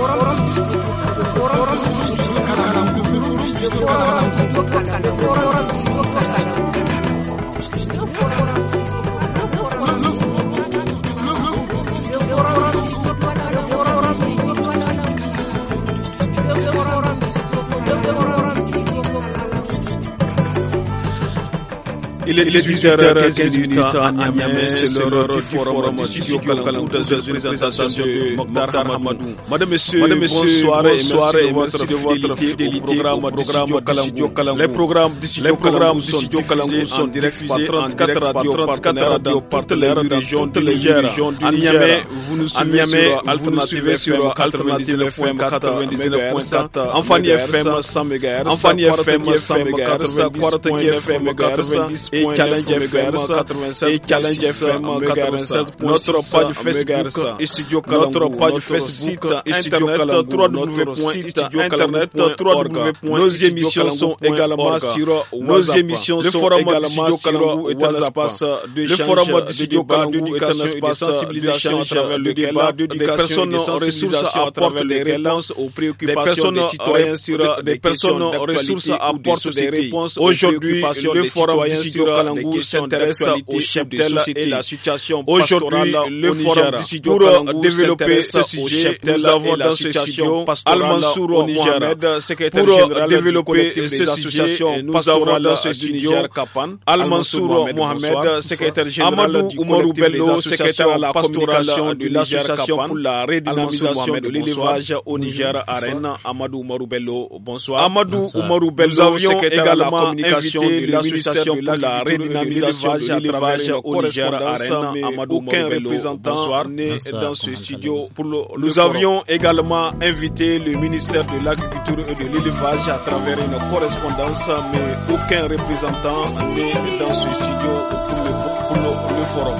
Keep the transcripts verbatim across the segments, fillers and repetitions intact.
Il est dix-huit heures quinze à Niamey, c'est l'heure du forum du studio Kalangu dans une présentation de Mokhtar Hamadou. Madame, Monsieur, bonsoir et merci de votre fidélité au programme Studio Kalangu. Les programmes du Studio Kalangu sont diffusés en trente-quatre radios partenaires dans toutes les régions du Niger. Vous nous suivez sur Alternative F M quatre-vingt-dix-neuf point quatre, Enfani F M cent mégahertz, Enfani F M cent mégahertz, Quartier F M quatre-vingt-dix et Challenge F M quatre-vingt-sept et Challenge F M quatre-vingt-sept. Notre page Facebook et Studio Kalangu, notre page Facebook Internet www.studiokalangu point org. Nos émissions sont également sur nos émissions le forum du Studio Kalangu est un espace le forum du Studio Kalangu est un espace de sensibilisation à travers le débat des personnes ressources apportent des réponses aux préoccupations des citoyens sur des personnes ressources apportent des réponses aux préoccupations des citoyens sur Kalangu s'intéresse au cheptel et la situation pastorale au Niger. Pour développer ce sujet, nous avons dans ce studio Al-Mansour Mohamed, secrétaire général développer ce sujet. Nous avons dans ce studio Al-Mansour Mohamed, secrétaire général du collectif des associations à la pastoration de l'association pour la redynamisation de l'élevage au Niger à Rennes. Amadou Oumarou Bello, bonsoir. Amadou Oumarou Bello, nous avions également invité l'association pour la redynamisation de l'élevage au Niger à Rennes. Amadou aucun représentant né dans ce studio. Pour le, nous avions également invité le ministère de l'Agriculture et de l'Élevage à travers une correspondance, mais aucun représentant né dans ce studio pour le, pour le, le forum.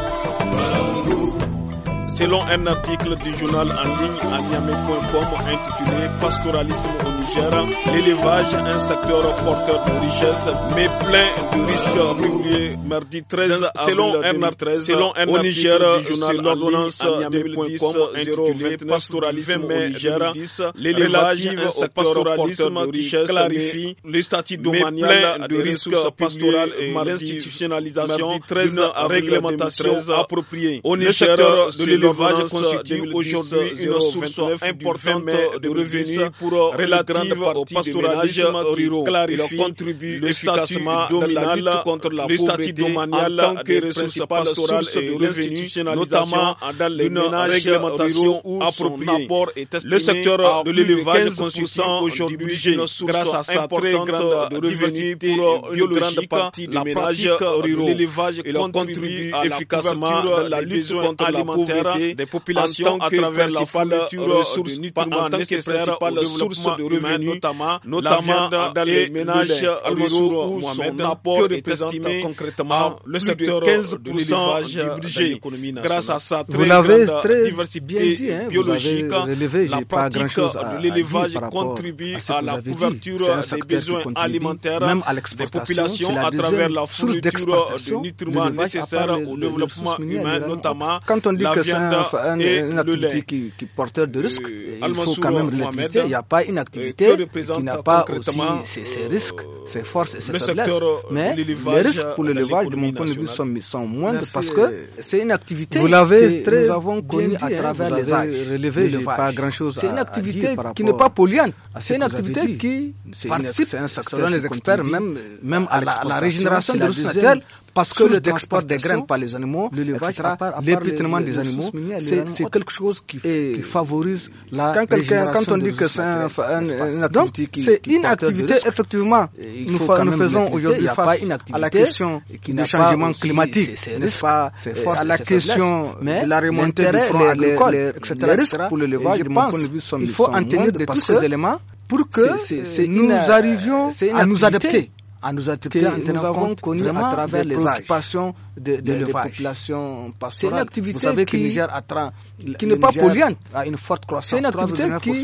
Selon un article du journal en ligne à niamey point com intitulé Pastoralisme au Niger, l'élevage, un secteur porteur de richesse, mais plein de risques, publié mardi treize selon un article selon un au Niger du journal l'ordonnance deux mille dix intitulée Pastoralisme au Niger, l'élevage, un secteur porteur de richesse, clarifie le statut domanial de risques pastorales et l'institutionnalisation d'une réglementation appropriée. Au Niger, de l'élevage constitue aujourd'hui une source importante de revenus pour relative au pastoralisme rural. Il contribue efficacement dans la lutte contre la pauvreté en tant que ressource pastorale et de revenus, notamment dans les ménages réglementation où son apport est estimé. Le secteur de l'élevage constitue aujourd'hui une source importante de revenus pour une grande partie des ménages ruraux. L'élevage contribue efficacement dans la lutte contre la pauvreté des populations à travers la fourniture ressources en tant que principale source de revenus, notamment, notamment dans les ménages ruraux où son apport est estimé concrètement le secteur quinze pour cent du budget. Grâce à sa très grande diversité biologique, la pratique de l'élevage contribue à la couverture des besoins alimentaires des populations à travers la fourniture de nutriments nécessaires au développement humain, notamment la viande Une, une activité qui, qui porteur de risques, euh, il faut quand même relativiser. Il n'y a pas une activité qui n'a pas aussi ses, ses risques, ses forces et ses faiblesses. Mais les risques pour l'élevage, de mon point de vue, sont, sont moindres parce que c'est une activité vous l'avez que nous avons connue à travers les âges. Relevé, pas grand-chose. C'est une activité qui n'est pas polluante. C'est une activité qui participe, selon les experts, même, même à la, la régénération des ressources naturelles. Parce que le export des graines par les animaux, l'élevage, l'épétinement des animaux, c'est quelque chose qui, qui favorise la quand quelqu'un, quand on dit que c'est un, un, une activité qui, c'est une activité effectivement. Nous, nous faisons aujourd'hui face à la question du changement climatique, n'est-ce pas, à la question de la remontée du front agricole, et cetera. Les risques pour l'élevage, de mon point de vue, sont il faut en tenir de tous ces éléments pour que nous arrivions à nous adapter. À nous adapter en tenant compte connu à travers les préoccupations de, de, de l'élevage. Populations pastorales. C'est une activité Vous savez qui, que Niger atteint, qui n'est pas polluante, a une forte croissance. C'est une activité qui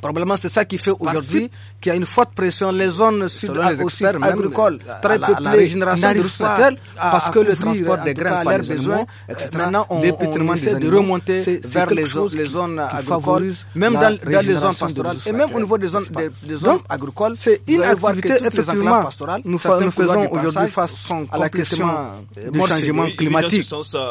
Probablement, c'est ça qui fait aujourd'hui qu'il y a une forte pression. Les zones sud aussi agricoles, très peuplées, la régénération de ressources naturelles, parce que le transport des grains par les besoins, et cetera. Maintenant, on, on essaie de remonter vers les zones agricoles, même dans les zones pastorales, et même au niveau des zones agricoles. C'est une activité, effectivement, nous faisons aujourd'hui face à la question du changement climatique.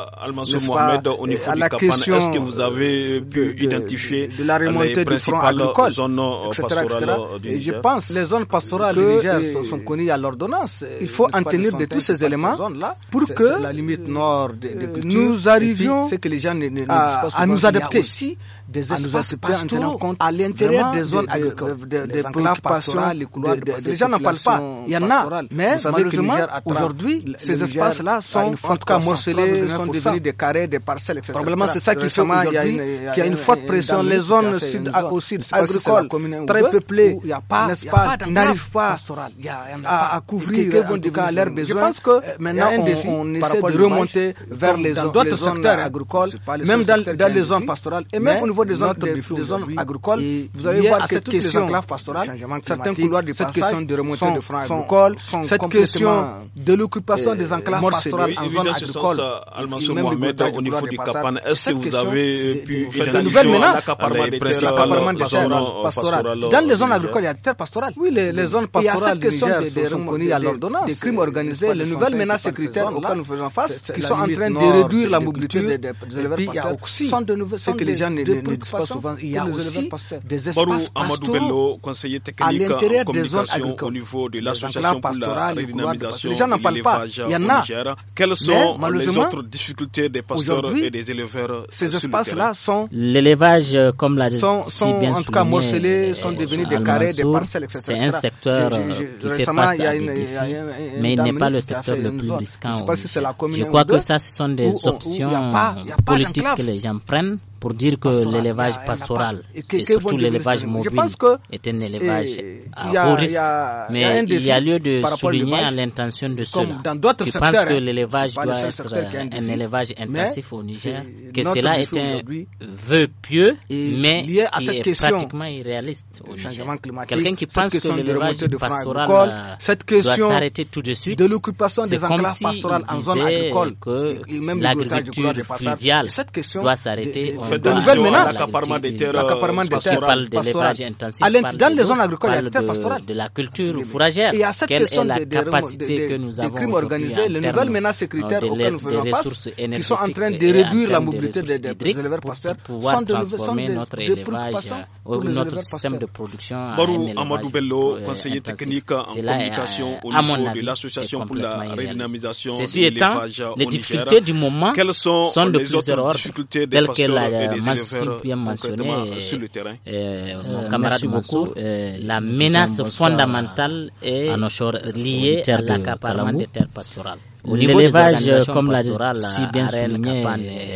À la question est-ce que vous avez pu identifier de la remontée du front agricole, et cetera, et cetera. Et je pense les zones pastorales du Niger sont connues à l'ordonnance. Il faut en tenir de tous ces éléments pour que la limite nord nous arrivions à nous adapter aussi des espaces pastoraux à l'intérieur des zones agricoles, des préoccupations. Les gens n'en parlent pas. Il y en a, mais malheureusement aujourd'hui ces espaces-là sont en tout cas morcelés, sont devenus des carrés, des parcelles, et cetera. Probablement c'est ça qui fait aujourd'hui qu'il y a une forte pression. Les zones sud au sud agricoles très peuplées, n'est-ce pas, n'arrivent pas à couvrir en tout cas leurs besoins. Je pense que maintenant on essaie de remonter vers les d'autres secteurs agricoles, même dans les zones pastorales et même au niveau des zones agricoles. Vous allez voir que cette question pastorale, certains couloirs de cette question de remontée de front agricole, cette question de l'occupation des enclaves pastorales en zone agricole, Mohamed, au niveau du Kapane, est-ce que vous avez pu identifier l'accaparement des terres pastorales? Dans les zones agricoles, il y a des terres pastorales. Oui, les, les zones pastorales du Niger sont connues à l'ordonnance. Des crimes organisés, les nouvelles menaces sécuritaires auxquelles nous faisons face, qui sont en train de réduire la mobilité des éleveurs pasteurs. Sont de nouvelles, ce que les gens ne disent pas souvent. Il y a aussi des espaces pastoraux à l'intérieur des zones agricoles. Au niveau de l'association pour la redynamisation les gens n'en parlent pas. Il y en a. Quelles sont les autres difficultés des pasteurs et des éleveurs? Ces espaces-là sont l'élevage, comme l'a dit sont, sont si bien en tout cas morcelés, sont devenus des carrés, des parcelles, et cetera. C'est un secteur je, je, qui fait face à des défis, mais il n'est pas le secteur le plus risquant. Je crois que ça, ce sont des options politiques que les gens prennent pour dire que l'élevage pastoral, et surtout l'élevage mobile, est un élevage à haut risque. Mais il y a lieu de souligner à l'intention de ceux-là qui pensent que l'élevage doit être un élevage intensif au Niger, que cela est un vœu pieux, mais qui est pratiquement irréaliste au Niger. Quelqu'un qui pense que l'élevage pastoral doit s'arrêter tout de suite, de l'occupation des enclaves pastorales en zone agricole, que l'agriculture fluviale doit s'arrêter. De nouvelles menaces, l'accaparement des terres, l'accaparement des terres pastorales, intensif, dans les zones agricoles, il y a des terres pastorales, de la culture fourragère. Il y a cette Quelle question est la des, capacité que nous avons des crimes organisés, les nouvelles menaces sécuritaires auxquelles nous faisons face, qui sont en train de réduire la mobilité des, des éleveurs pasteurs, pour pouvoir transformer notre élevage, notre système de production en un élevage. Amadou Bello, conseiller technique en communication au niveau de l'association pour la redynamisation de l'élevage au Niger. Les difficultés du moment sont de plusieurs ordres, telles que la bien mentionné sur le terrain. Euh, mon camarade Moko, euh, la menace fondamentale est liée à l'accaparement des terres pastorales. Au niveau de l'élevage, comme l'a si bien souligné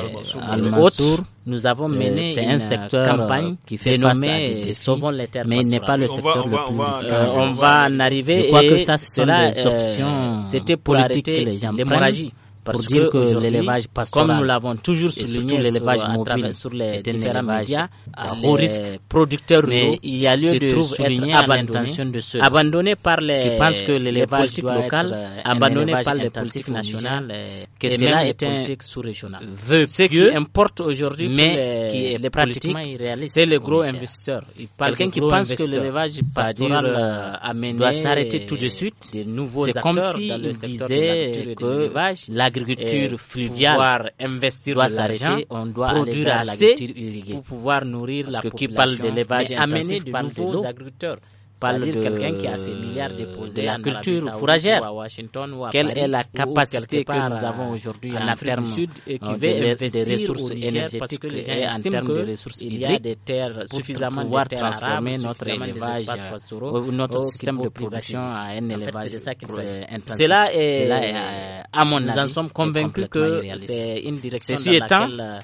Al-Mansour, nous avons mené c'est un secteur campagne qui fait nommer Sauvons les terres, mais il n'est pas le secteur le plus risqué. On va en arriver. Je crois que ça, ce sont des options. C'était pour arrêter l'hémorragie. Pour dire que l'élevage pastoral, comme nous l'avons toujours souligné, l'élevage mobile sur les différents médias, à haut risque, producteurs ruraux, mais il y a lieu de souligner à l'intention de ceux abandonnés par les qui pensent que l'élevage local, abandonné par les politiques nationales, que cela est un politique sous-régional. Ce qui importe aujourd'hui, mais qui est pratiquement irréaliste, c'est le gros investisseur. Quelqu'un qui pense que l'élevage pastoral doit s'arrêter tout de suite, c'est comme s'il disait que l'agriculture L'agriculture fluviale investir doit s'arrêter, on doit produire assez pour pouvoir nourrir la population. Qui parle d'élevage intensif, de nouveaux agriculteurs. Parle de quelqu'un qui a ses milliards déposés de la culture fourragère. À Washington, ou à Quelle Paris, est la capacité que nous avons aujourd'hui en, en Afrique du Sud et qui veut investir des ressources énergétiques et en termes de ressources hydriques, il y a des terres suffisamment pour pouvoir transformer notre élevage ou notre système de production à un élevage intensif. Cela est, à mon avis, nous en sommes convaincus que c'est une direction dans laquelle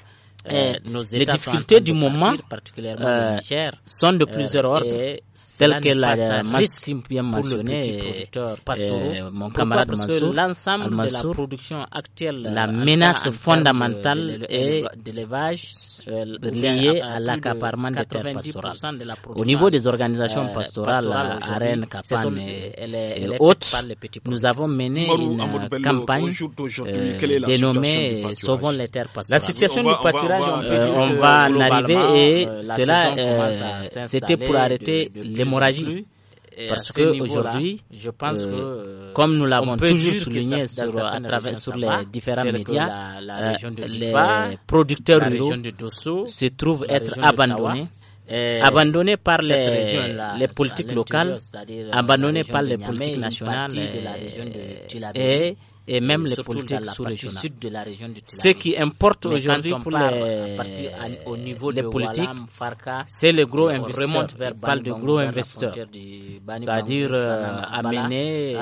Euh, les difficultés du moment euh, sont de plusieurs ordres, telles que la Massim bien mentionné, euh, mon camarade Mansour, l'ensemble de la production actuelle, la menace fondamentale est de l'élevage euh, liée à l'accaparement des terres pastorales. Au niveau des organisations pastorales, Arène, Kapan et, et autres, nous avons mené une campagne euh, dénommée Sauvons les terres pastorales. La situation du pâturage, on, euh, on va en arriver et euh, cela, euh, c'était pour arrêter l'hémorragie. Parce que aujourd'hui, je pense euh, que, comme nous l'avons toujours souligné sur, à travers, sur les différents médias, la, la région de Difa, les producteurs ruraux se trouvent être abandonnés. Et abandonnés par les, les politiques locales, abandonnés par les politiques nationales et et même les politiques sous-régionales. Ce qui importe aujourd'hui pour les, au niveau les politiques, c'est le gros investisseur. On parle de gros investisseurs, c'est-à-dire euh, amener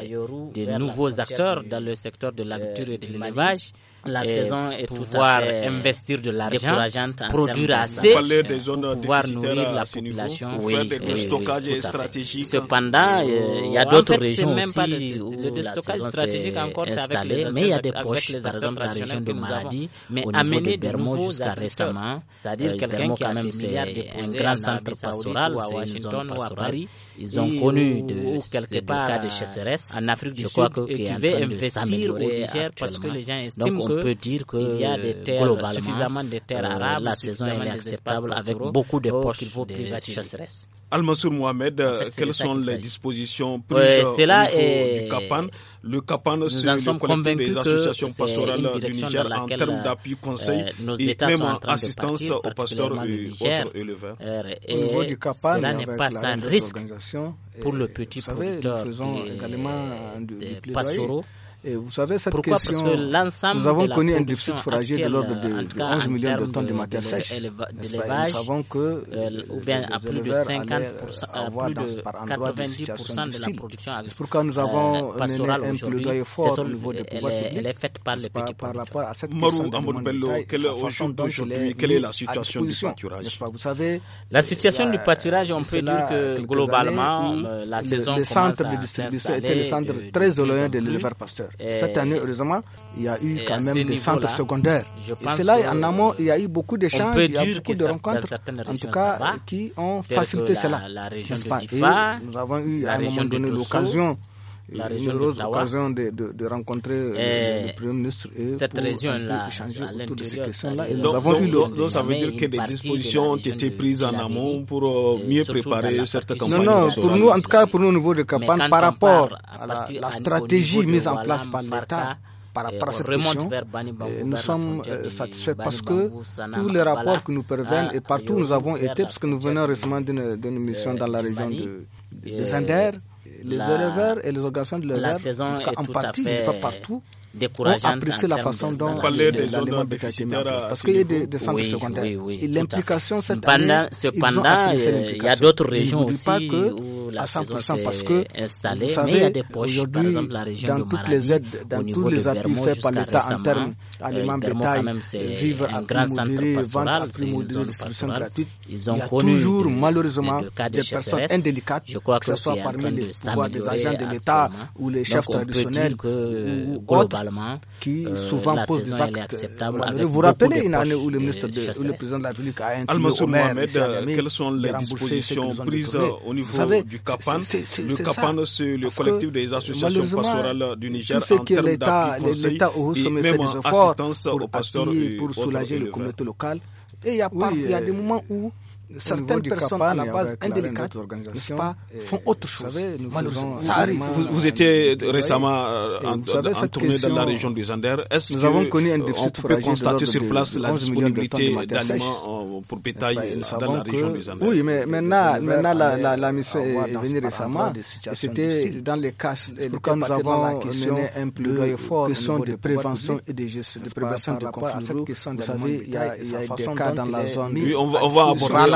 de nouveaux acteurs dans le secteur de l'agriculture et de l'élevage. La saison est pouvoir investir de l'argent, produire assez pour pouvoir nourrir la population. Oui, faire des stockages stratégiques. Cependant, il y a d'autres régions aussi où le stockage stratégique encore c'est installé, mais il y a des poches, par exemple la région de Maradi, mais amener de Bermo jusqu'à récemment, c'est-à-dire quelqu'un qui a même un grand centre pastoral, c'est une zone pastorale. Ils ont connu de quelque part cas de chasseresse en Afrique du Sud qui veut investir au Niger parce que les gens estiment on peut dire qu'il y a des terres, suffisamment de terres euh, arabes, la saison est acceptable avec beaucoup de poches de chasseresse. Al-Mansour Mohamed, en fait, quelles sont les dispositions prises ouais, au niveau est... du CAPAN? Le CAPAN, c'est le collectif des associations pastorales du Niger en termes d'appui conseil euh, et même en assistance aux pasteurs et autres éleveurs. Euh, au niveau du CAPAN, cela n'est pas sans risque pour le vous petit savez, producteur nous faisons également des pastoraux. Et vous savez, cette Pourquoi? question, nous avons connu un déficit fourrager de l'ordre de, de onze millions de tonnes de matière sèche. Nous savons que euh, ou bien à plus de cinquante pour cent, à plus de quatre-vingt-dix pour cent de la production agricole. C'est pourquoi nous avons euh, mené un plaidoyer fort au niveau des pouvoirs publics. Elle est faite par les petits par rapport à cette Marou, question Amadou Bello, quelle est aujourd'hui, quelle est la situation du pâturage? Vous savez, la situation du pâturage, on peut dire que globalement, la saison commence à s'installer. Était le centre très éloigné de l'éleveur pasteur. Cette année, heureusement, il y a eu quand même des centres secondaires. Et c'est là, en amont, il y a eu beaucoup d'échanges, il y a beaucoup de rencontres, en tout cas, qui ont facilité cela. La région de Difa, nous avons eu à un moment donné l'occasion, une heureuse occasion de, de, de rencontrer et le Premier ministre et cette pour région-là, échanger autour de ces questions-là. Et nous donc, avons donc, eu le... donc ça veut dire que des dispositions ont été prises en amont pour euh, mieux préparer cette campagne. Non, non, pour nous, en tout cas, pour nous au niveau de Capan, par rapport à la, la stratégie mise en place par l'État, par rapport à cette question, nous sommes euh, satisfaits parce que tous les rapports que nous parviennent et partout où nous avons été, parce que nous venons récemment d'une mission dans la région de, de, de Zender, les éleveurs et les organisations de l'éleveur, en partie, je ne dis pas partout, ont apprécié la façon dont l'aliment bétail été mis en place. Parce qu'il y a des, des centres oui, secondaires. Oui, oui, et l'implication cette année, cependant, il y a d'autres régions aussi pas que à cent pour cent parce que installée, vous savez, mais il y a des poches, aujourd'hui, dans toutes les aides, dans tous les appuis faits par l'État en termes aliments bétail, vivre à prix modéré, vente à prix modéré, distribution gratuite, il y a toujours malheureusement des personnes indélicates, que ce soit parmi les pouvoirs des agents de l'État ou les chefs traditionnels ou autres, qui souvent posent des actes. Vous vous rappelez une année où le ministre de, le président de la République a intimé au maire, quelles sont les dispositions prises au niveau du CAPAN? Le CAPAN, c'est le collectif des associations pastorales du Niger en termes d'appui conseil et même en assistance aux pasteurs et pour soulager les communautés locales. Et il y a, oui, il y a des moments où certaines personnes à la base indélicates, n'est-ce pas, font autre chose. Malheureusement, ça arrive. Vous, vous étiez récemment euh, en, en tournée dans la région du Zander. Est-ce nous avons connu un déficit on peut constater sur place la disponibilité d'aliments pour bétail dans la région du Zander? Oui, mais maintenant, maintenant la, la, la mission est venue récemment. C'était dans les cas, quand nous avons mené un plaidoyer fort question de prévention et de gestion, de prévention de conflits ruraux. Vous savez, il y a des cas dans la zone. Oui, on va aborder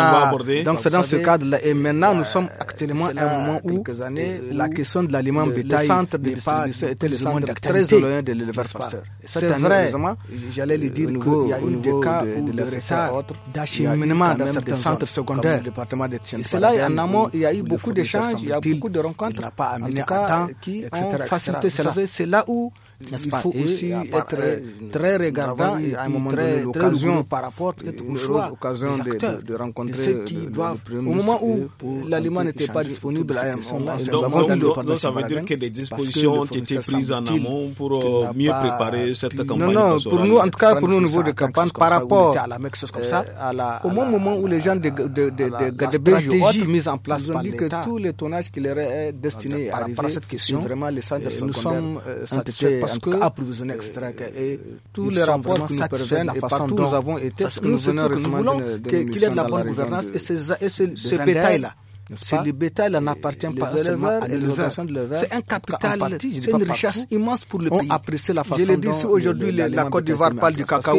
va aborder. Donc c'est dans ce cadre-là. Et maintenant, nous sommes actuellement à un moment où la question de l'aliment bétail, le centre de distribution était le centre très éloigné de l'éleveur pasteur. C'est vrai, j'allais lui dire qu'il y a eu des cas où le retard d'acheminement dans certains centres secondaires. Et c'est là, en amont, il y a eu beaucoup d'échanges, il y a beaucoup de rencontres, en tout cas, qui ont facilité cela. C'est là où il faut aussi être très regardant et à un moment donné l'occasion par rapport au choix occasion de, de rencontrer ceux qui doivent au moment où l'aliment n'était pas disponible à un moment. Donc ça veut dire que des dispositions ont été prises en amont pour mieux préparer cette campagne. Non, non, pour nous, en tout cas pour nous au niveau de campagne, par rapport à la même chose comme ça, au moment où les gens de stratégies mises en place ont dit que tous les tonnages qui leur est destiné à arriver à cette question, vraiment les centres secondaires sommes satisfaits parce que approvisionner, et cetera. Et tous les rapports qui nous parviennent et partout où nous avons été, nous voulons qu'il y ait de la bonne gouvernance et ce bétail-là. C'est le bétail, il n'appartient pas seulement à l'éleveur. C'est un capital, c'est une richesse immense pour le pays. Je l'ai dit, si aujourd'hui la Côte d'Ivoire parle du cacao,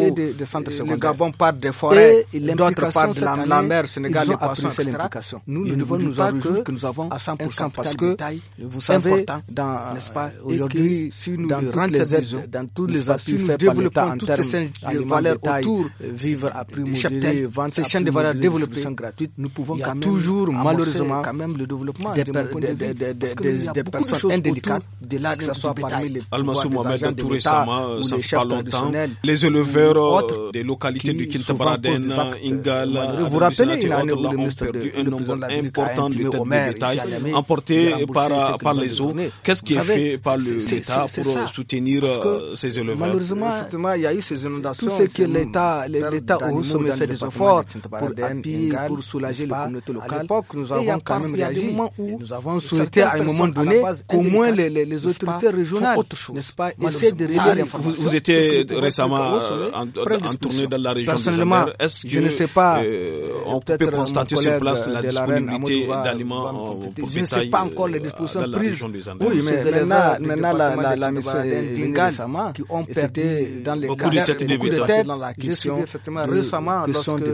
le Gabon parle des forêts, d'autres parlent de la mer, Sénégal, les poissons, et cetera. Nous ne devons nous en réjouir que nous avons un cent pour cent parce que, vous savez, n'est-ce pas, aujourd'hui, si nous rentrons dans tous les appuis faits par l'État en termes de valeurs autour, vivre à prix modéré, vendre ces chaînes de valeur développées gratuites, nous pouvons toujours, malheureusement, quand même le développement des, des, des, des, des, des personnes indélicates de là que ce soit parmi les Al-Mansour Mohamed, tout récemment, ça fait pas longtemps, les éleveurs des localités du Kintabraden, Ingal, vous rappelez une année où le ont ministre perdu un nombre important de têtes de bétail emportées par, par les eaux. Qu'est-ce qui est fait par l'État pour soutenir ces éleveurs? Malheureusement, il y a eu ces inondations. Tout ce que l'État au sommet fait des efforts pour appuyer, pour soulager les communautés locales. À l'époque, nous avons quand même réagi. Nous avons souhaité à un moment donné qu'au moins les, les, les autorités régionales, n'est-ce pas, essaient de relier. Vous, vous étiez récemment en, en tournée dans la région. Personnellement, est-ce que je ne sais pas. Euh, on peut constater sur place la disponibilité d'aliments pour bétail. Je ne sais pas encore les dispositions prises. Oui, mais maintenant, maintenant la, la, la mission d'Ingal qui ont perdu dans les beaucoup de têtes de bétail dans la question. Effectivement, récemment,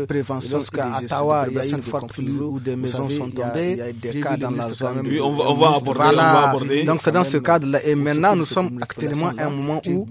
lorsqu'à Ottawa, il y a eu une forte pluie où des maisons sont tombées. Il y a des cas dans la zone. Oui, on va, on va aborder. Voilà. On va aborder. Donc c'est dans ce cadre-là. Et maintenant, nous sommes actuellement à un moment où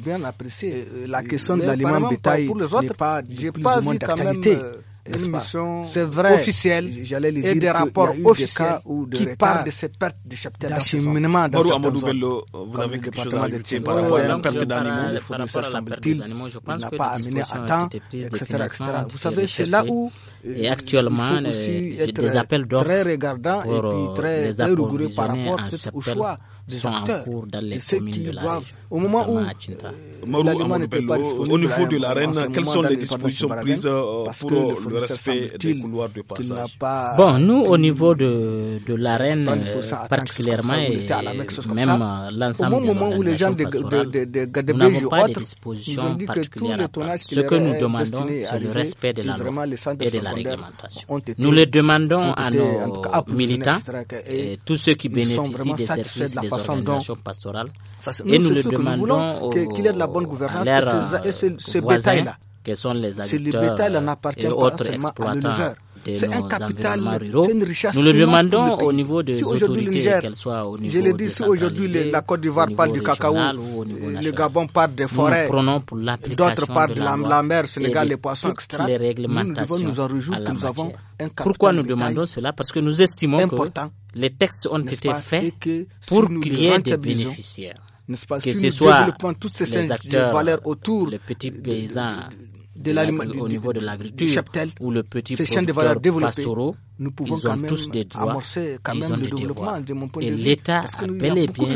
la question de l'aliment bétail n'est pas de plus ou moins d'actualité. Une mission c'est vrai, officielle, j'allais le dire, et des rapports officiels qui parlent de ces pertes de cheptel d'acheminement dans certaines zones. Vous avez quelque chose à ajouter par rapport à la perte d'animaux? Le fournisseur semble-t-il n'a pas amené à temps, et cetera, et cetera. Vous savez, c'est là où et actuellement j'ai des appels d'offres très regardants et puis très, très rigoureux par rapport au choix des acteurs, de ceux qui doivent, au moment où l'aliment n'était pas disponible. Au niveau de l'arène, quelles sont les dispositions prises pour le respect des couloirs de passage? Bon, nous, au niveau de, de l'arène, particulièrement, et même l'ensemble de l'organisation pastorale, nous n'avons pas de dispositions particulières à prendre. Ce que nous demandons, c'est le respect de la loi et de la réglementation. Nous le demandons à nos militants et tous ceux qui bénéficient des services des organisations pastorales, et nous le demandons aux, qu'il y ait de la bonne gouvernance à leurs et ce voisins, bétail-là. Que sont les agriculteurs et autres exploitants de c'est nos un capital, environnements ruraux. C'est une richesse. Nous le demandons au niveau des si autorités, qu'elles soient au niveau je l'ai dit, si aujourd'hui la Côte d'Ivoire parle du cacao, le Gabon parle des forêts, d'autres parlent de la, la mer, Sénégal, les poissons, et cetera. Les réglementations nous devons nous en réjouir que nous avons un capital. Pourquoi nous demandons cela? Parce que nous estimons important, que les textes ont été faits que pour si qu'il y ait des bénéficiaires. Pas, que si ce soit toutes ces les acteurs, valeurs autour, les petits paysans de de au niveau de l'agriculture ou le petit producteur pastoraux, nous pouvons ils ont quand tous des droits, quand ils même ont le des développement devoirs. De mon point et de vue, l'État a bel et bien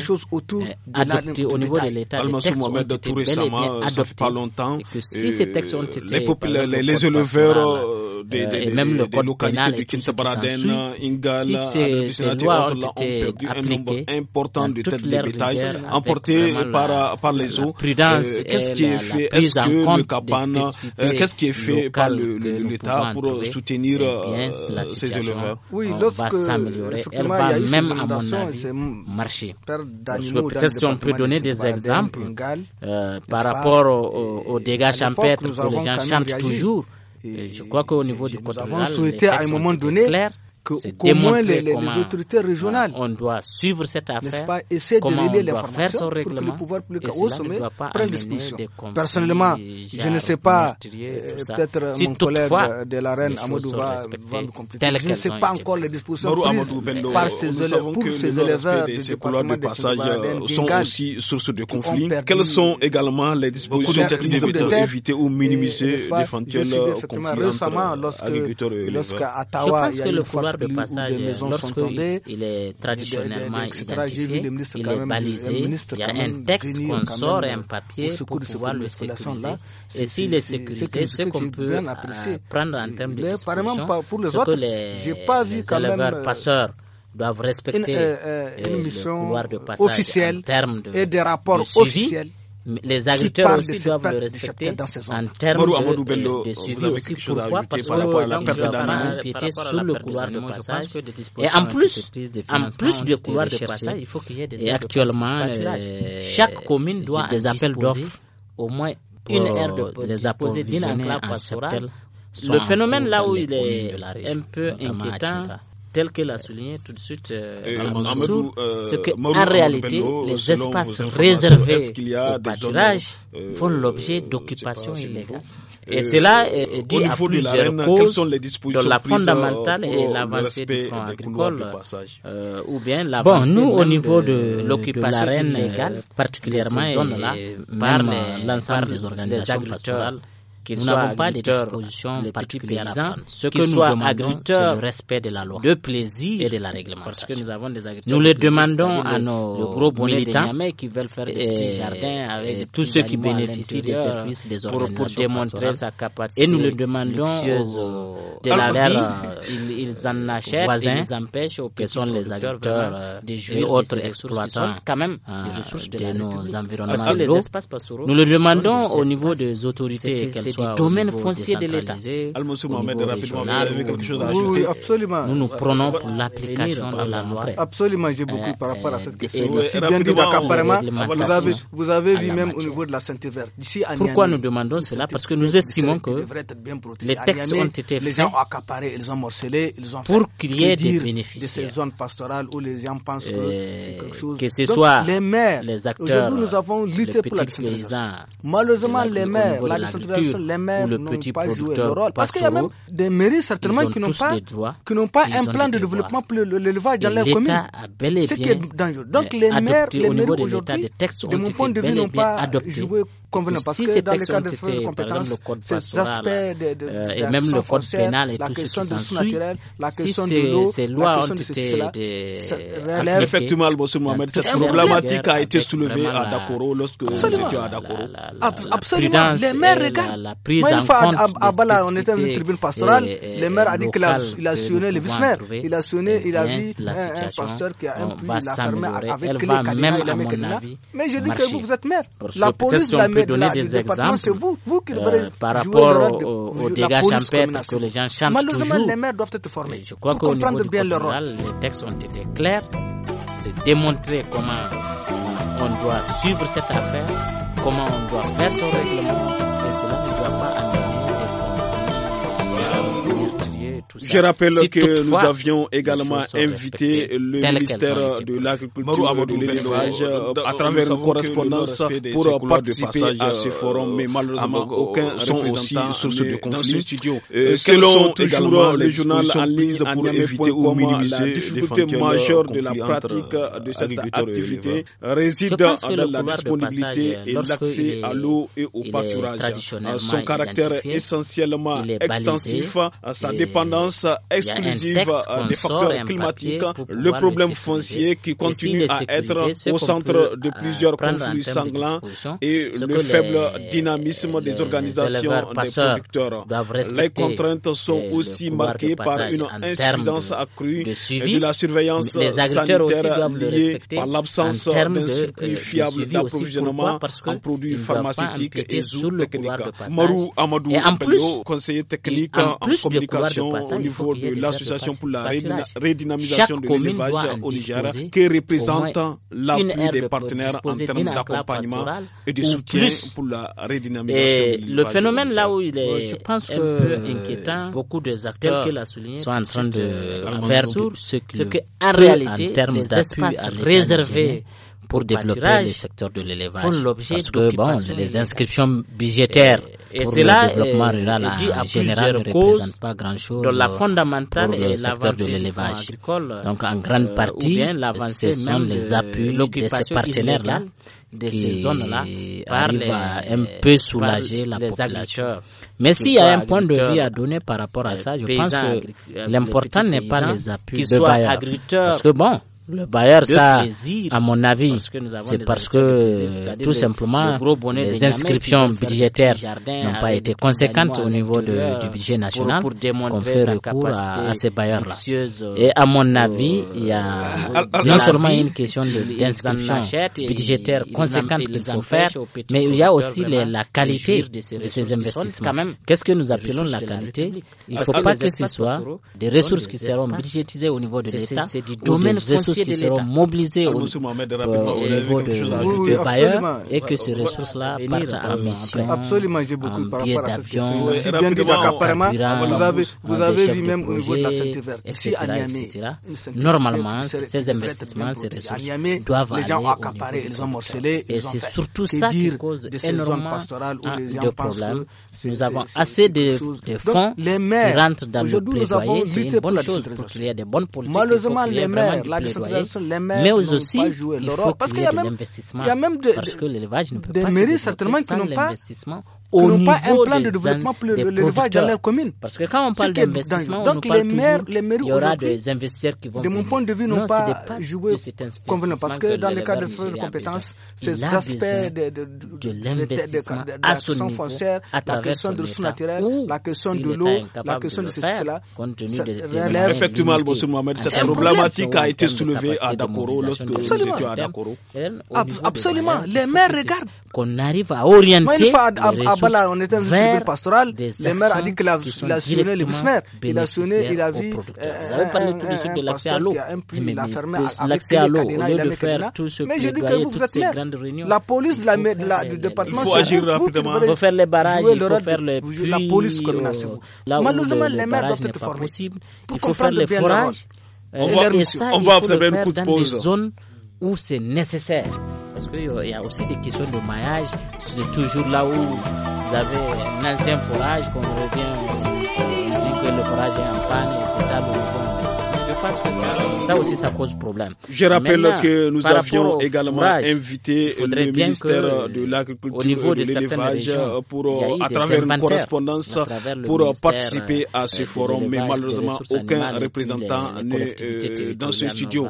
adopté au niveau de l'État, les textes ont été bel et bien adoptés. Et que si ces textes ont été les, les, les éleveurs des, des, et même le code pénal et tout ce qui s'ensuit, si ces, ces lois ont été appliquées important de têtes de bétail emportées par, par les eaux, qu'est-ce qui est fait? Est-ce que le Capane, qu'est-ce qui est fait par l'État pour soutenir ces éleveurs? Oui, on va s'améliorer, elle va même à mon avis marcher. Peut-être si on peut donner des exemples euh, par rapport aux au, au dégâts champêtres que les gens chantent toujours. Et je crois qu'au niveau du code rural, nous avons souhaité à un moment donné que, qu'au moins les, les, les autorités régionales, on doit suivre cette affaire, pas, essayer de relier l'information pour que le pouvoir public au sommet prenne disposition. Personnellement, je ne sais pas, euh, peut-être si mon collègue de la reine Amadou va, va me compléter. Je ne sais pas encore les dispositions prises par ces élèves, pour ces éleveurs de ces couloirs de passage sont aussi source de conflits. Quelles sont également les dispositions prises pour éviter ou minimiser d'éventuels conflits entre agriculteurs et éleveurs? Lorsqu'à Ottawa, il y a une de passage, lorsqu'il est traditionnellement identifié, il est balisé, il y a un texte qu'on sort et un papier pour pouvoir le sécuriser. Et s'il est sécurisé, ce qu'on peut prendre en termes de disposition, c'est que les éleveurs passeurs doivent respecter le couloir de passage en termes de, et des rapports de suivi. Officiels. Les agriculteurs aussi doivent le respecter en termes de, de, de suivi aussi. Pourquoi? Parce qu'on ne doit pas empiéter sous le couloir de passage. Et en plus, en plus du couloir de passage, il faut qu'il y ait des. Et actuellement, euh, chaque commune doit des appels d'offres au moins une aire de disposer d'une enclave pastorale. Le phénomène là où il est un peu inquiétant, tel que l'a souligné tout de suite euh, Mansour, euh, c'est qu'en réalité, les espaces réservés au pâturage euh, font l'objet d'occupations illégales. Et euh, cela est dû à plusieurs causes, dont la fondamentale est l'avancée du front agricole, euh, ou bien l'avancée bon, nous, au niveau de l'occupation illégale, particulièrement zone-là, par l'ensemble des organisations pastorales. Nous n'avons pas de dispositions particulières. Ce que nous demandons, c'est le respect de la loi, de plaisir et de la réglementation. Parce que nous avons des agriculteurs. Nous le demandons à nos militants qui veulent faire des petits jardins avec tous ceux qui bénéficient des services des organisations pour démontrer sa capacité. Et nous le demandons aux de la leur, ils, ils en achètent, voisins, ils empêchent aux que sont les agriculteurs et autres exploitants quand même des ressources de nos environnements. Parce que les espaces pastoraux, nous le demandons au niveau des autorités. Du domaine foncier de l'État. Al-Moussoul Mohamed, rapidement, vous avez quelque chose à ajouter? Oui, absolument. Nous nous prenons pour l'application de la loi. Absolument, j'ai beaucoup par rapport à cette question. Si bien dit qu'apparemment, vous avez, vous avez vu même au niveau de la santé verte. D'ici à Pourquoi nous demandons cela? Parce que nous estimons que les textes ont été faits. Les gens ont accaparé, ils ont morcelé, ils ont pour qu'il y ait des bénéficiaires. De ces zones pastorales où les gens pensent que c'est quelque chose. Que ce soit les maires, les acteurs, aujourd'hui nous avons lutté pour la décentralisation. Malheureusement, les maires, la décentralisation, les maires n'ont pas joué le rôle. Parce qu'il y a même des mairies certainement qui n'ont pas, qui n'ont pas un plan de développement pour l'élevage dans leur commune. Ce qui est dangereux. Donc les maires, les mairies aujourd'hui, de mon point de vue, n'ont pas joué convenablement. Parce que dans le cadre des sphères de compétences, ces aspects de, de, euh, et même le code pénal et tout ce qui s'ensuit, si ces, ces lois ont été de... Effectivement, Al-Moussoul Mohamed, cette problématique a été soulevée à Dakoro lorsque nous étions à Dakoro. Absolument. Les maires regardent. Moi, une fois à Bala, on était dans une tribune pastorale, le maire a dit qu'il a sonné le vice-maire. Il a sonné, il a vu un pasteur qui a un puits, il a fermé avec clé, cadenas, il a mis cadenas. Mais je dis que vous, vous êtes maire. La police, la maire, donner la, des exemples c'est vous, vous qui euh, par rapport aux au dégâts champêtres que les gens chantent malheureusement, toujours. Les maires doivent être formés. Je crois pour comprendre bien leur rôle. Les textes ont été clairs. C'est démontrer comment on doit suivre cette affaire, comment on doit faire son règlement, et cela ne doit pas amener Je rappelle si que nous avions également invité le ministère de l'Agriculture et de l'Élevage à travers une correspondance pour participer à ce forum, mais malheureusement aucun sont aussi source de conflit. Selon toujours le journal en ligne pour éviter ou minimiser la difficulté majeure de la pratique de cette activité réside dans la disponibilité et l'accès à l'eau et au pâturage. Son caractère essentiellement extensif, sa dépendance exclusive des facteurs climatiques, le problème foncier qui continue à être au centre de plusieurs conflits sanglants et le faible dynamisme des organisations des producteurs. Les contraintes sont aussi marquées par une insuffisance accrue de la surveillance sanitaire liée par l'absence d'un circuit fiable d'approvisionnement en produits pharmaceutiques et zootechniques. Marou Amadou Bello, conseiller technique en communication au niveau niveau de l'association pour la redynamisation de l'élevage au Niger, qui représente l'appui des partenaires en termes d'accompagnement et de soutien pour la redynamisation de l'élevage. Le phénomène là où il est, je pense un peu inquiétant, beaucoup des acteurs sont en train de faire ce qu'en réalité, les espaces réservés pour développer le secteur de l'élevage font l'objet parce que bon, les inscriptions budgétaires et, et pour le développement rural en général ne représentent pas grand-chose dans la fondamentale pour le secteur de l'élevage. Donc en grande euh, partie, ce sont les appuis de ces partenaires-là de ces zones-là par les, à un peu soulager la population. Mais s'il y a un point de vue à donner par rapport à ça, je pense que l'important n'est pas les appuis de bailleurs. Parce que bon, le bailleur, ça, à mon avis, c'est parce que tout simplement les inscriptions budgétaires n'ont pas été conséquentes au niveau de, du budget national qu'on fait recours à, à ces bailleurs-là. Et à mon avis, il y a non seulement une question d'inscription budgétaire conséquente qu'il faut faire, mais il y a aussi les, la qualité de ces investissements. Qu'est-ce que nous appelons la qualité? Il ne faut pas que ce soit des ressources qui seront budgétisées au niveau de l'État ou des ressources qui seront mobilisées au, euh, au niveau de, oui, de bailleurs et que ces ressources-là partent en mission, absolument, j'ai beaucoup par rapport à cette question. Si bien dit qu'apparemment, vous avez, vous avez vu même au niveau de la santé verte, ici à Niamey, normalement, ces investissements, ces ressources doivent aller les gens ont accaparé, ils ont morcelé, et c'est surtout ça qui cause énormément de problèmes. Nous avons assez de fonds qui rentrent dans le plaidoyer, c'est une bonne chose pour qu'il y ait des bonnes politiques. Malheureusement, les maires, la décentralisation, les maires mais aussi pas joué il leur faut rôle. Parce qu'il y a même, il y a même de, parce que l'élevage ne peut des pas mairies certainement qui n'ont pas, qui n'ont pas un plan de développement pour l'élevage dans leur commune. Parce que quand on parle d'investissement, on nous parle toujours, il y aura des investisseurs qui vont de mon point de vue, n'ont pas joué convenablement. Parce que dans le cadre de compétences, ces aspects de, de, de, l'investissement à ce niveau, foncière, la question de ressources naturelles, la question de l'eau, la question de ceci, cela. Effectivement, M. Mohamed, cette problématique a été soulevée à Dakoro lorsque nous étions à Dakoro. Absolument. Les maires regardent. Qu'on arrive à orienter Moi, une fois à, à, à Bala, on était dans une tribune pastorale, le maire a dit qu'il a, il a sonné le vice-maire. Il a sonné, il a vu Vous avez parlé tout de suite de l'accès à l'eau. Il a fermé l'accès à l'eau, au lieu de faire tout ce mais j'ai dit que vous, vous êtes maire. La police de la, de la, du département, il faut agir rapidement. Il faut faire les barrages, il faut faire les puits. La police communale, c'est vous. Malheureusement, les maires doivent être formés pour comprendre bien leur rôle. On va, on va observer une courte pause. Dans des zones où c'est nécessaire. Parce qu'il y a aussi des questions de maillage. C'est toujours là où vous avez un ancien forage, qu'on revient, on dit que le forage est en panne et c'est ça le nouveau investissement. Je pense que ça, ça aussi, ça cause problème. Je rappelle maintenant, que nous avions également forage, invité le ministère de l'Agriculture et de l'Élevage pour, à travers une correspondance, pour participer à ce forum, mais malheureusement, aucun représentant n'est euh, dans ce studio.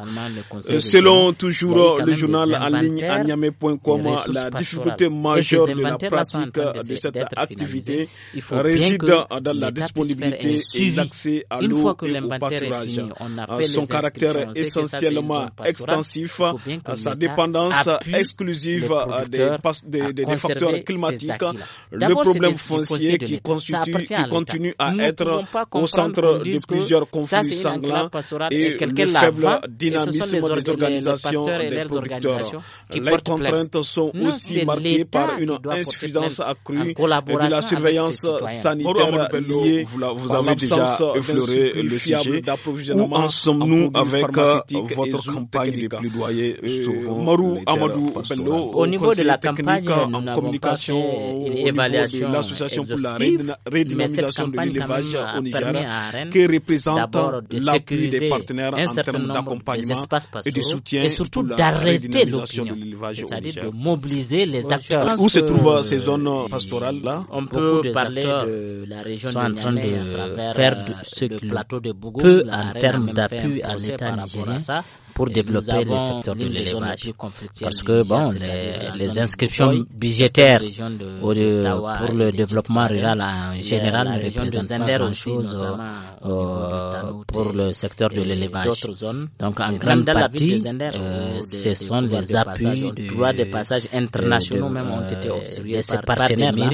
Selon toujours le journal en ligne à niamey point com, la difficulté majeure de la pratique de cette activité réside dans la disponibilité et l'accès à l'eau et au pâturage. Son caractère essentiellement extensif, sa dépendance exclusive des, des, des, des facteurs climatiques, le problème foncier qui, constitue, qui continue à être au centre de plusieurs conflits sanglants et le faible dynamisme des organisations des producteurs. Les contraintes sont aussi marquées par une insuffisance accrue de la surveillance sanitaire liée à l'absence effleuré le sujet. Où en sommes-nous avec votre campagne de plaidoyer Marou Amadou Bello, au niveau de la campagne en communication une évaluation de l'association pour la redynamisation de l'élevage au Niger qui représente l'appui des partenaires en termes d'accompagnement et de soutien et surtout d'arrêter l'opinion, c'est-à-dire de mobiliser les acteurs. Où se trouvent ces zones pastorales là? On peut parler de la région de Niamey à travers faire ce que plateau de Bougou peut en termes d'appui à l'État nigérien pour développer le secteur de l'élevage. Parce que bon, les, les inscriptions budgétaires pour le développement rural en général ne représentent pas grand-chose euh, pour le secteur de l'élevage. Donc en grande partie, euh, ce sont les appuis du droit des passages internationaux même ont été observés de ces partenaires-là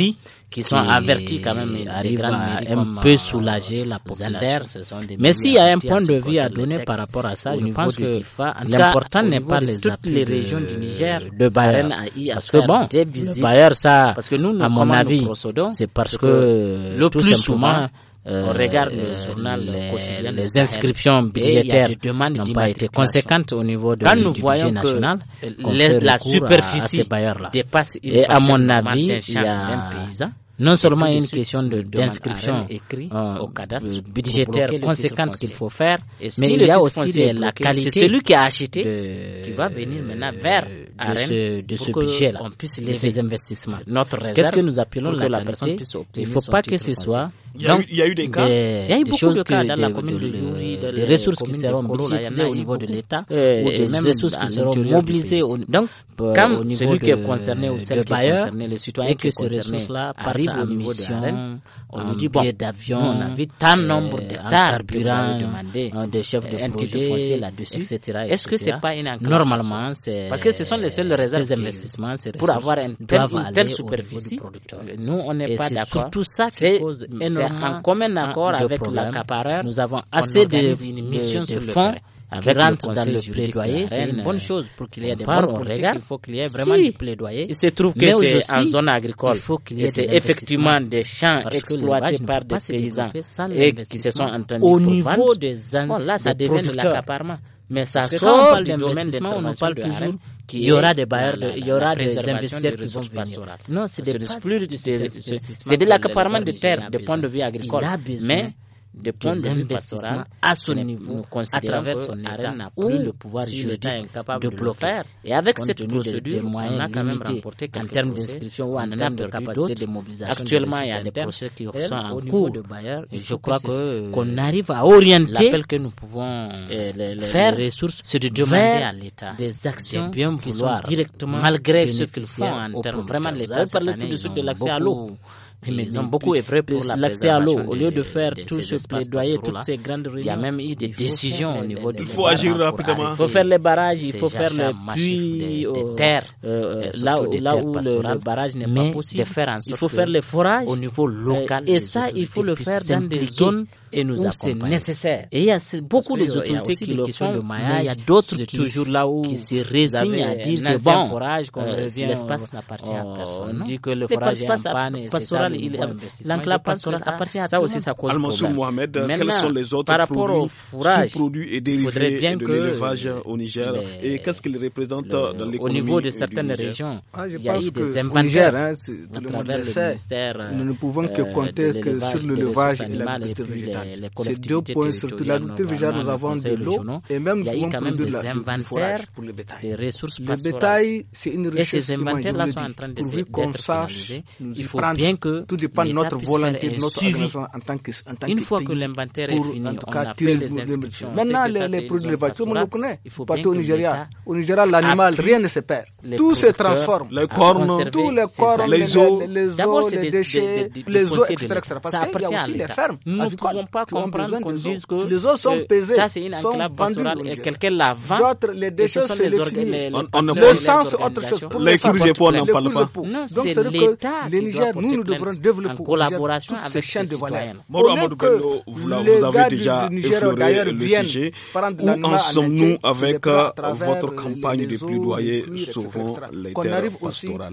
qui sont avertis quand même, arrivent à un peu soulager la population. Mais s'il y a un point de vue à donner par rapport à ça, je pense que l'important n'est pas les toutes les régions du Niger de Bayer. Parce que bon, le Bayer, ça, à mon avis, c'est parce que le plus souvent, Euh, on regarde le journal les, quotidien, les inscriptions budgétaires n'ont pas été conséquentes au niveau de, du budget national. Les, la superficie dépasse une et à mon avis, il y a paysan. Non seulement une question de, d'inscription euh, au cadastre budgétaire conséquente qu'il faut faire, mais si il y a aussi de, la qualité. C'est celui qui a acheté de, qui va venir maintenant vers de ce, de ce budget-là, de ces investissements. Notre réserve, qu'est-ce que nous appelons la, la personne puisse obtenir. Il ne faut pas que ce soit. Il y, a eu, il y a eu des cas. Des, il y a eu beaucoup choses de cas dans la commune de Djouri, des ressources qui seront budgétisées au niveau de l'État, euh, ou des ressources qui seront mobilisées au, donc, comme au niveau celui de, qui est concerné ou celle qui est concernée, le citoyen qui est concerné arrive au niveau de l'arène, on lui dit bon, d'avion, on a vu tant nombre de carburants demandés, des chefs de projet là-dessus, et cetera. Est-ce que c'est pas une enquête? Normalement, c'est parce que ce sont les seules réserves ces investissements pour avoir une telle superficie. Nous, on n'est pas d'accord. C'est surtout ça qui pose énormément. En commun accord avec l'accapareur, nous avons assez de, de, de fonds qui rentrent dans le plaidoyer. C'est une bonne chose pour qu'il y ait des bonnes politiques. Il faut qu'il y ait vraiment si. du plaidoyer. Il se trouve que mais c'est en zone agricole. Il faut qu'il y ait et c'est effectivement des champs exploités par des paysans et qui se sont entendus au niveau des bon, là, ça des devient de l'accaparement. Mais ça sort du domaine on parle toujours qu'il y aura des bailleurs, il y aura des investisseurs qui vont venir. Non, c'est des plus c'est de l'accaparement de terre, de point de vue agricole. Mais de point de vue pastoral, à son niveau, à travers son état, n'a plus le pouvoir juridique de le faire. Et avec cette procédure, on a quand même remporté en termes d'inscription ou en termes de capacité de mobilisation. Actuellement, il y a des procès qui sont en cours. Et je crois que qu'on arrive à orienter l'appel que nous pouvons faire, les ressources, c'est de demander à l'État des actions qui sont directement, malgré ce qu'ils font en termes vraiment l'État. Vous parlez tout de suite de l'accès à l'eau. Mais ils ont beaucoup œuvré pour l'accès à l'eau. Au lieu de faire tout ce plaidoyer, toutes ces grandes réunions, il y a même eu des décisions au niveau du. Il faut agir rapidement. Il faut faire les barrages, il faut faire les puits des terres, là où le barrage n'est pas possible. Il faut faire les forages au niveau local. Et ça, il faut le faire dans des zones et nous où c'est nécessaire. Et il y a beaucoup d'autorités qui le font, mais il y a d'autres qui toujours là où qui se résignent à dire que bon, forage, qu'on revient, l'espace n'appartient à personne. On dit que le forage est en panne, pastoral, l'enclave pastoral appartient à ça aussi, ça cause problème. Al-Mansour Mohamed, quels sont les autres produits, sous-produits et dérivés de l'élevage au Niger et qu'est-ce qu'ils représentent dans l'économie au niveau de certaines régions? Il y a eu des inventaires à travers le ministère. Nous ne pouvons que compter que sur l'élevage et l'agriculture végétale. C'est deux points surtout. L'agriculture végétale, nous avons de l'eau et même nous pouvons produire des inventaires pour le bétail. Des ressources le bétail, c'est une richesse. Et ces inventaires-là sont en train de pourvu qu'on sache, nous y prendre. Tout dépend de notre volonté, de notre organisation en tant que en tant Une fois que l'inventaire est fini, on a fait les inscriptions. Maintenant, les produits de l'élevage, tout le monde le connaît. Partout au Nigeria. Au Nigeria, l'animal, rien ne se perd. Tout se transforme. Les cornes, tous les cornes, les os, les déchets, les os, et cetera. Parce qu'il y a aussi les fermes. Nous ne pouvons pas comprendre qu'on dise que les os sont pesés. Ça, c'est une enclave pastorale et quelqu'un la vend. D'autres, les déchets, c'est les organes. Le sang, c'est autre chose. Les cours époux, on n'en parle pas. Non, c'est l'État qui doit porter plainte en collaboration avec ces citoyens. Moro Amadou Bello, vous avez déjà effleuré le sujet. Où en sommes-nous avec votre campagne de plaidoyer sauvant les terres pastorales?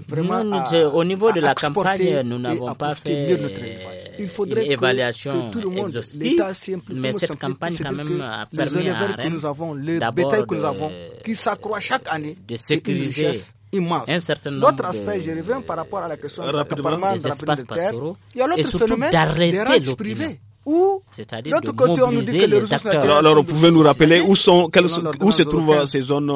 Au niveau de la campagne, nous n'avons pas fait une évaluation exhaustive, mais cette campagne quand même a permis à Rennes d'abord qui s'accroît chaque année de sécuriser immense. Un certain nombre L'autre aspect, je reviens par rapport à la question rapidement des espaces pastoraux il y a l'autre phénomène des ranchs privés. Ou, c'est-à-dire l'autre côté, on nous dit que les ressources naturelles. Alors, vous pouvez nous rappeler où sont, quelles, où se trouvent ces zones,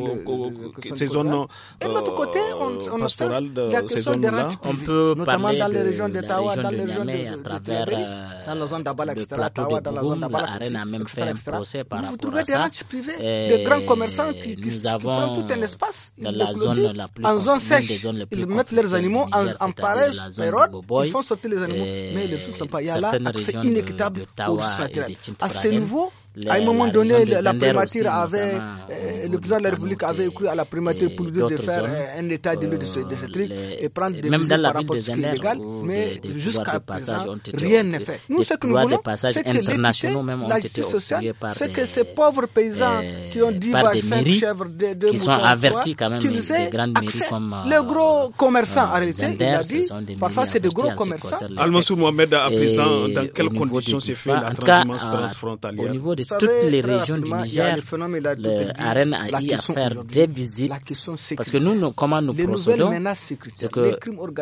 ces zones, et de l'autre côté, on, on pastorales de ces zones-là. On peut notamment parler dans les de régions de Tawa, dans les régions de à travers dans la zone d'Abala, et le cetera. plateau de Bouroum, l'Arène a même fait un procès par vous rapport trouvez à des ça. ranchs privés, des grands commerçants qui, qui, qui prennent tout un espace, dans la zone la plus en zone sèche, ils mettent leurs animaux en pareille période, ils font sortir les animaux, mais les ressources ne sont pas. Il y a là accès inéquitable aux ressources naturelles. À ce niveau, à un moment donné, la, la primature avait, euh, le président de la République avait cru à la primature pour lui dire de faire un état de lieu de ce, de ce truc et prendre des mesures par rapport à ce qui est légal, mais jusqu'à présent, rien n'est fait. Nous, ce que nous voulons, c'est que l'équité, la justice sociale, c'est que ces pauvres paysans qui ont dix à cinq chèvres, de, de qui sont avertis quand même des grandes mairies comme les gros commerçants, en réalité, il a dit, parfois c'est des gros commerçants. Al-Mansour Mohamed, à présent, dans quelles conditions se fait la transhumance transfrontalière? Au niveau de toutes les régions du Niger, le AREN a eu à faire des visites, parce que nous, nous comment nous procédons, c'est que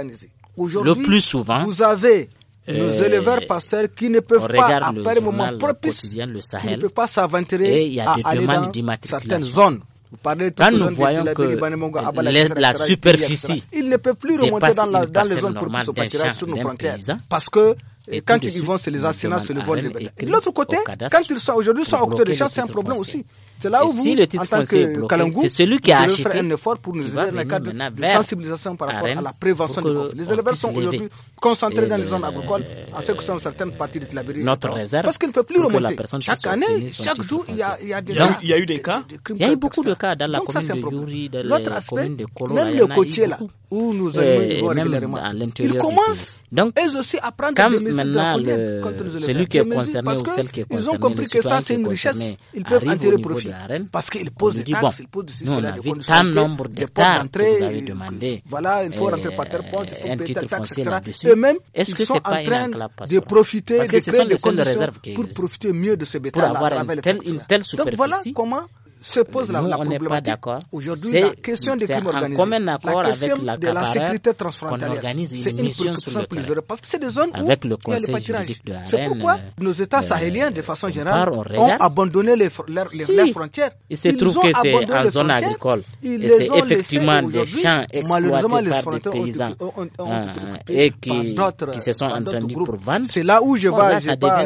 le plus souvent, vous avez nos éleveurs pasteurs qui ne peuvent pas, à un moment propice, qui ne peuvent pas s'aventurer à aller dans certaines zones. Quand nous voyons que les, la superficie, ils ne peuvent plus remonter dans, la, dans les zones propices au pâturage sur nos frontières, parce que et quand ils vont, c'est les enseignants, c'est le vol de bétail. De l'autre côté, quand ils sont aujourd'hui sont octroyés de champs, c'est un problème aussi. C'est là où vous, en tant que Kalangou, c'est celui qui a acheté, faire un effort pour nous aider dans le cadre de sensibilisation par rapport à la prévention du conflit. Les éleveurs sont aujourd'hui concentrés dans les zones agricoles, en ce qui sont certaines parties de Tillabéri. Notre réserve, parce qu'ils ne peuvent plus remonter. Chaque année, chaque jour, il y a, il y a des gens. Il y a eu des cas. Il y a eu beaucoup de cas dans la commune de Youri, dans la commune de Kolo. Même le côtier là, où nous allons régulièrement, ils commencent, eux aussi, à prendre des mesures draconiennes. Celui qui est concerné ou celle qui est concernée, ils ont compris que ça c'est une richesse, ils peuvent en tirer profit parce qu'ils posent des taxes, ils posent des cela, des conditions tant nombre d'hectares que vous avez demandé. Voilà, il faut rentrer par terre, il faut payer telle taxe, et cetera. Eux-mêmes, ils sont en train de profiter, de créer des conditions pour profiter mieux de ce bétail pour avoir une telle superficie. Donc voilà comment se pose la, la problématique. Aujourd'hui, la question des crimes organisés, la question la de la sécurité transfrontalière, c'est une préoccupation plusieurs parce que c'est des zones avec où le il y a le pâturage. C'est pourquoi euh, nos États sahéliens, de façon générale, regarde, ont abandonné les, leurs, si. leurs frontières. Il se trouve que c'est en zone agricole et c'est effectivement des champs exploités par des paysans ont, ont, ont et qui, qui se sont entendus pour vendre. C'est là où je vois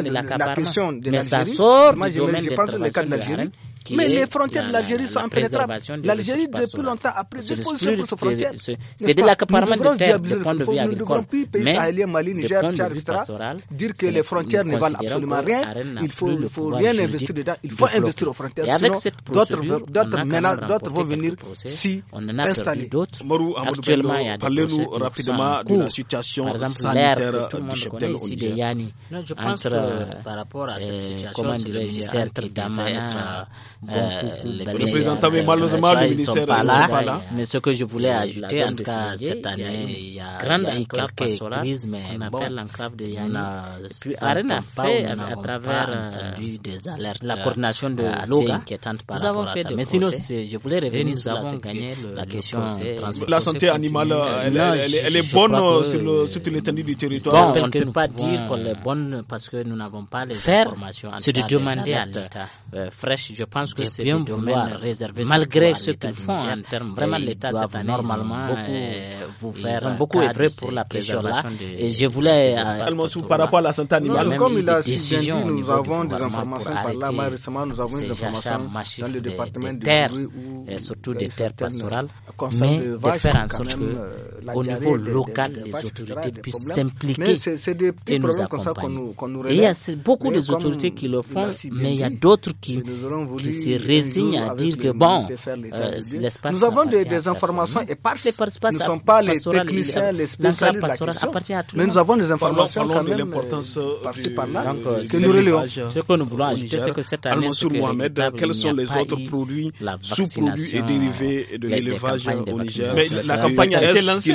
la question de l'Algérie. Moi, je pense le cas de l'Algérie. Mais les frontières de l'Algérie sont impénétrables. L'Algérie, depuis longtemps, a pris des positions pour ses frontières. C'est de l'accaparement de terre du point de vue agricole. Nous ne devrons plus, pays sahéliens, Mali, Niger, Tchad, et cetera, dire que les frontières ne valent absolument rien. Il faut, il faut rien investir dedans. Il faut investir aux frontières. Sinon, d'autres menaces, d'autres vont venir s'y installer. Actuellement, il y a des parlez-nous rapidement de la situation sanitaire du cheptel au Niger. Je pense que par rapport à cette situation, comment dirais-je, certes, Damana, Bon, euh, les représentants, mais malheureusement, le ministère pas n'est pas là. Mais ce que je voulais ajouter, en tout cas, cette année, il y a grande quelques crises, mais on a fait l'enclave de Yanni. Puis, Arène a fait, à travers des alertes, la coordination de l'Oga, inquiétante par rapport à ça. Mais sinon, je voulais revenir sur la question la santé animale, elle est bonne sur toute l'étendue du territoire. On ne peut pas dire qu'elle est bonne parce que nous n'avons pas les informations. C'est de demander à l'État fraîche. Je pense que c'est bien un domaine réservé. Malgré ce qu'ils font en termes, vraiment l'État cette année normalement vous faire beaucoup œuvrer pour la préservation et je voulais par rapport à la santé animale. Comme il a si bien dit, nous avons des informations par là. Mais récemment, nous avons des informations dans le département de terres et surtout des terres pastorales, mais de faire en sorte que au niveau local, les autorités puissent s'impliquer et nous accompagner. Et il y a beaucoup d'autorités qui le font, mais il y a d'autres qui qui se résignent à dire que bon, euh, l'espace. Nous avons des, des informations éparses. Nous ne sommes pas les techniciens, les spécialistes de la question, mais nous avons des informations quand même par-ci par-là que nous relayons. Ce que nous voulons ajouter, c'est que cette année, Al-Mansour Mohamed, quels sont les autres produits, sous-produits et dérivés de l'élevage au Niger? Mais la campagne a été lancée.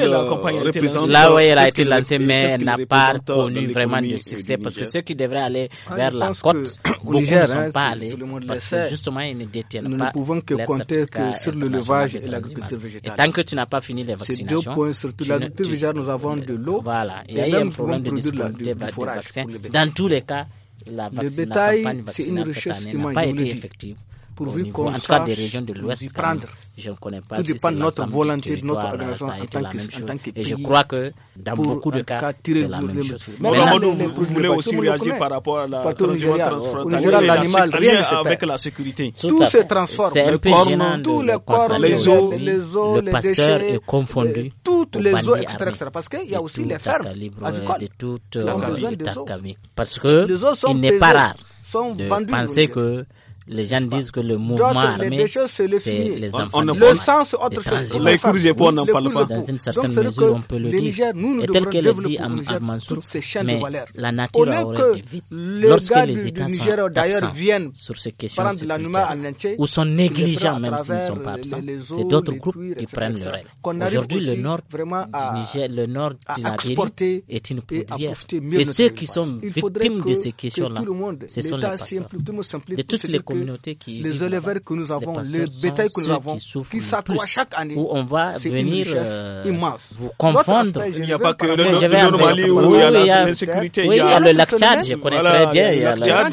Là où elle a été lancée, mais elle n'a pas connu vraiment de succès parce que ceux qui devraient aller vers la côte, beaucoup ne sont pas allés. Parce que justement, ils ne détiennent nous pas. Nous ne pouvons que compter que sur l'élevage et l'agriculture végétale. Et tant que tu n'as pas fini les vaccinations. C'est deux points, surtout l'agriculture végétale, nous avons de l'eau. Voilà. Il y a eu un problème de disponibilité de vaccins. Dans tous les cas, la le bétail, c'est une richesse humaine, n'a pas été effective. Pourvu qu'on en tout cas des régions de l'Ouest, je ne connais pas. Tout si dépend de notre volonté, de notre organisation en tant, que, en tant que pays. Et je crois que dans beaucoup de cas, c'est la même chose. Mamadou, vous voulez aussi réagir par rapport à la transhumance transfrontalière l'animal, rien avec la sécurité. Tout se transforme. C'est un peu gênant tous les corps, les eaux, le pasteur est confondu. Toutes les eaux, et cetera. Parce qu'il y a aussi les fermes avicoles qui ont besoin des eaux. Parce que il n'est pas rare. sont de vendus. Penser que les gens disent que le mouvement armé, c'est les enfants. Le sang, c'est autre chose. Les cours et on n'en parle pas. Dans une certaine mesure, on peut le dire. Et tel que le dit à Mansour, mais la nature aurait été vite. Lorsque les États sont absents sur ces questions sécuritaires, ou sont négligents même s'ils ne sont pas absents, c'est d'autres groupes qui prennent le relais. Aujourd'hui, le nord du Niger, le nord de la Libye est une poudrière. Et ceux qui sont victimes de ces questions-là, ce sont les pasteurs. De toutes les communautés qui les éleveurs que nous avons, le bétail que nous avons, qui, qui s'accroît chaque année, où on va venir euh, vous confondre. Il n'y a pas que le nord du Mali où il y a l'insécurité. Oui, il y a le lac Tchad, je connais très bien. Il y a le lac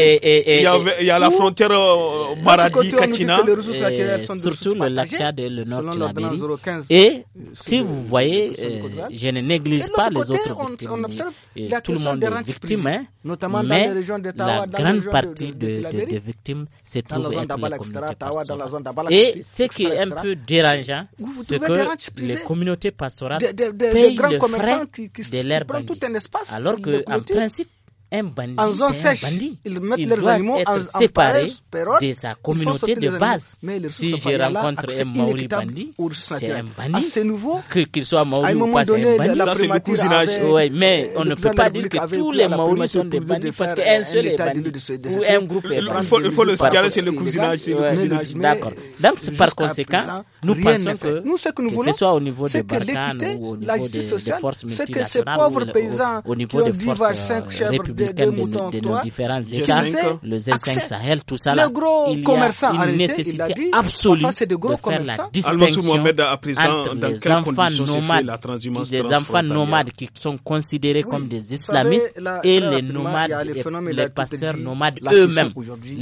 Tchad. Il y a la frontière Maradi-Katina. Surtout le lac Tchad et le nord de la Béry. Et si vous voyez, je ne néglige pas les autres victimes. Tout le monde est victime, mais la grande partie des victimes se trouve être les communautés pastorales. Et ce qui est un peu dérangeant, c'est que les communautés pastorales payent le frais de leurs bandits. Alors qu'en principe, un bandit, en zone c'est un sèche, bandit. ils mettent Il leurs doit animaux être en, séparé en période, de sa communauté de base. Si je rencontre un Maori bandit, c'est un bandit. C'est nouveau. Que, qu'il soit Maori ou pas, c'est un bandit. Ça, c'est le cousinage. Oui, mais on ne peut pas dire que tous les Maoris sont des bandits parce qu'un seul est bandit ou un groupe est bandit. Il faut le signaler, c'est le cousinage. D'accord. Donc, par conséquent, nous pensons que, que ce soit au niveau de Barkhane ou au niveau des forces multinationales ou au niveau des forces républicaines de nos différents États, le Z cinq Sahel, tout ça là, il y a une nécessité absolue de faire la distinction entre les enfants nomades, des enfants nomades qui sont considérés comme des islamistes et les nomades, les pasteurs nomades eux-mêmes.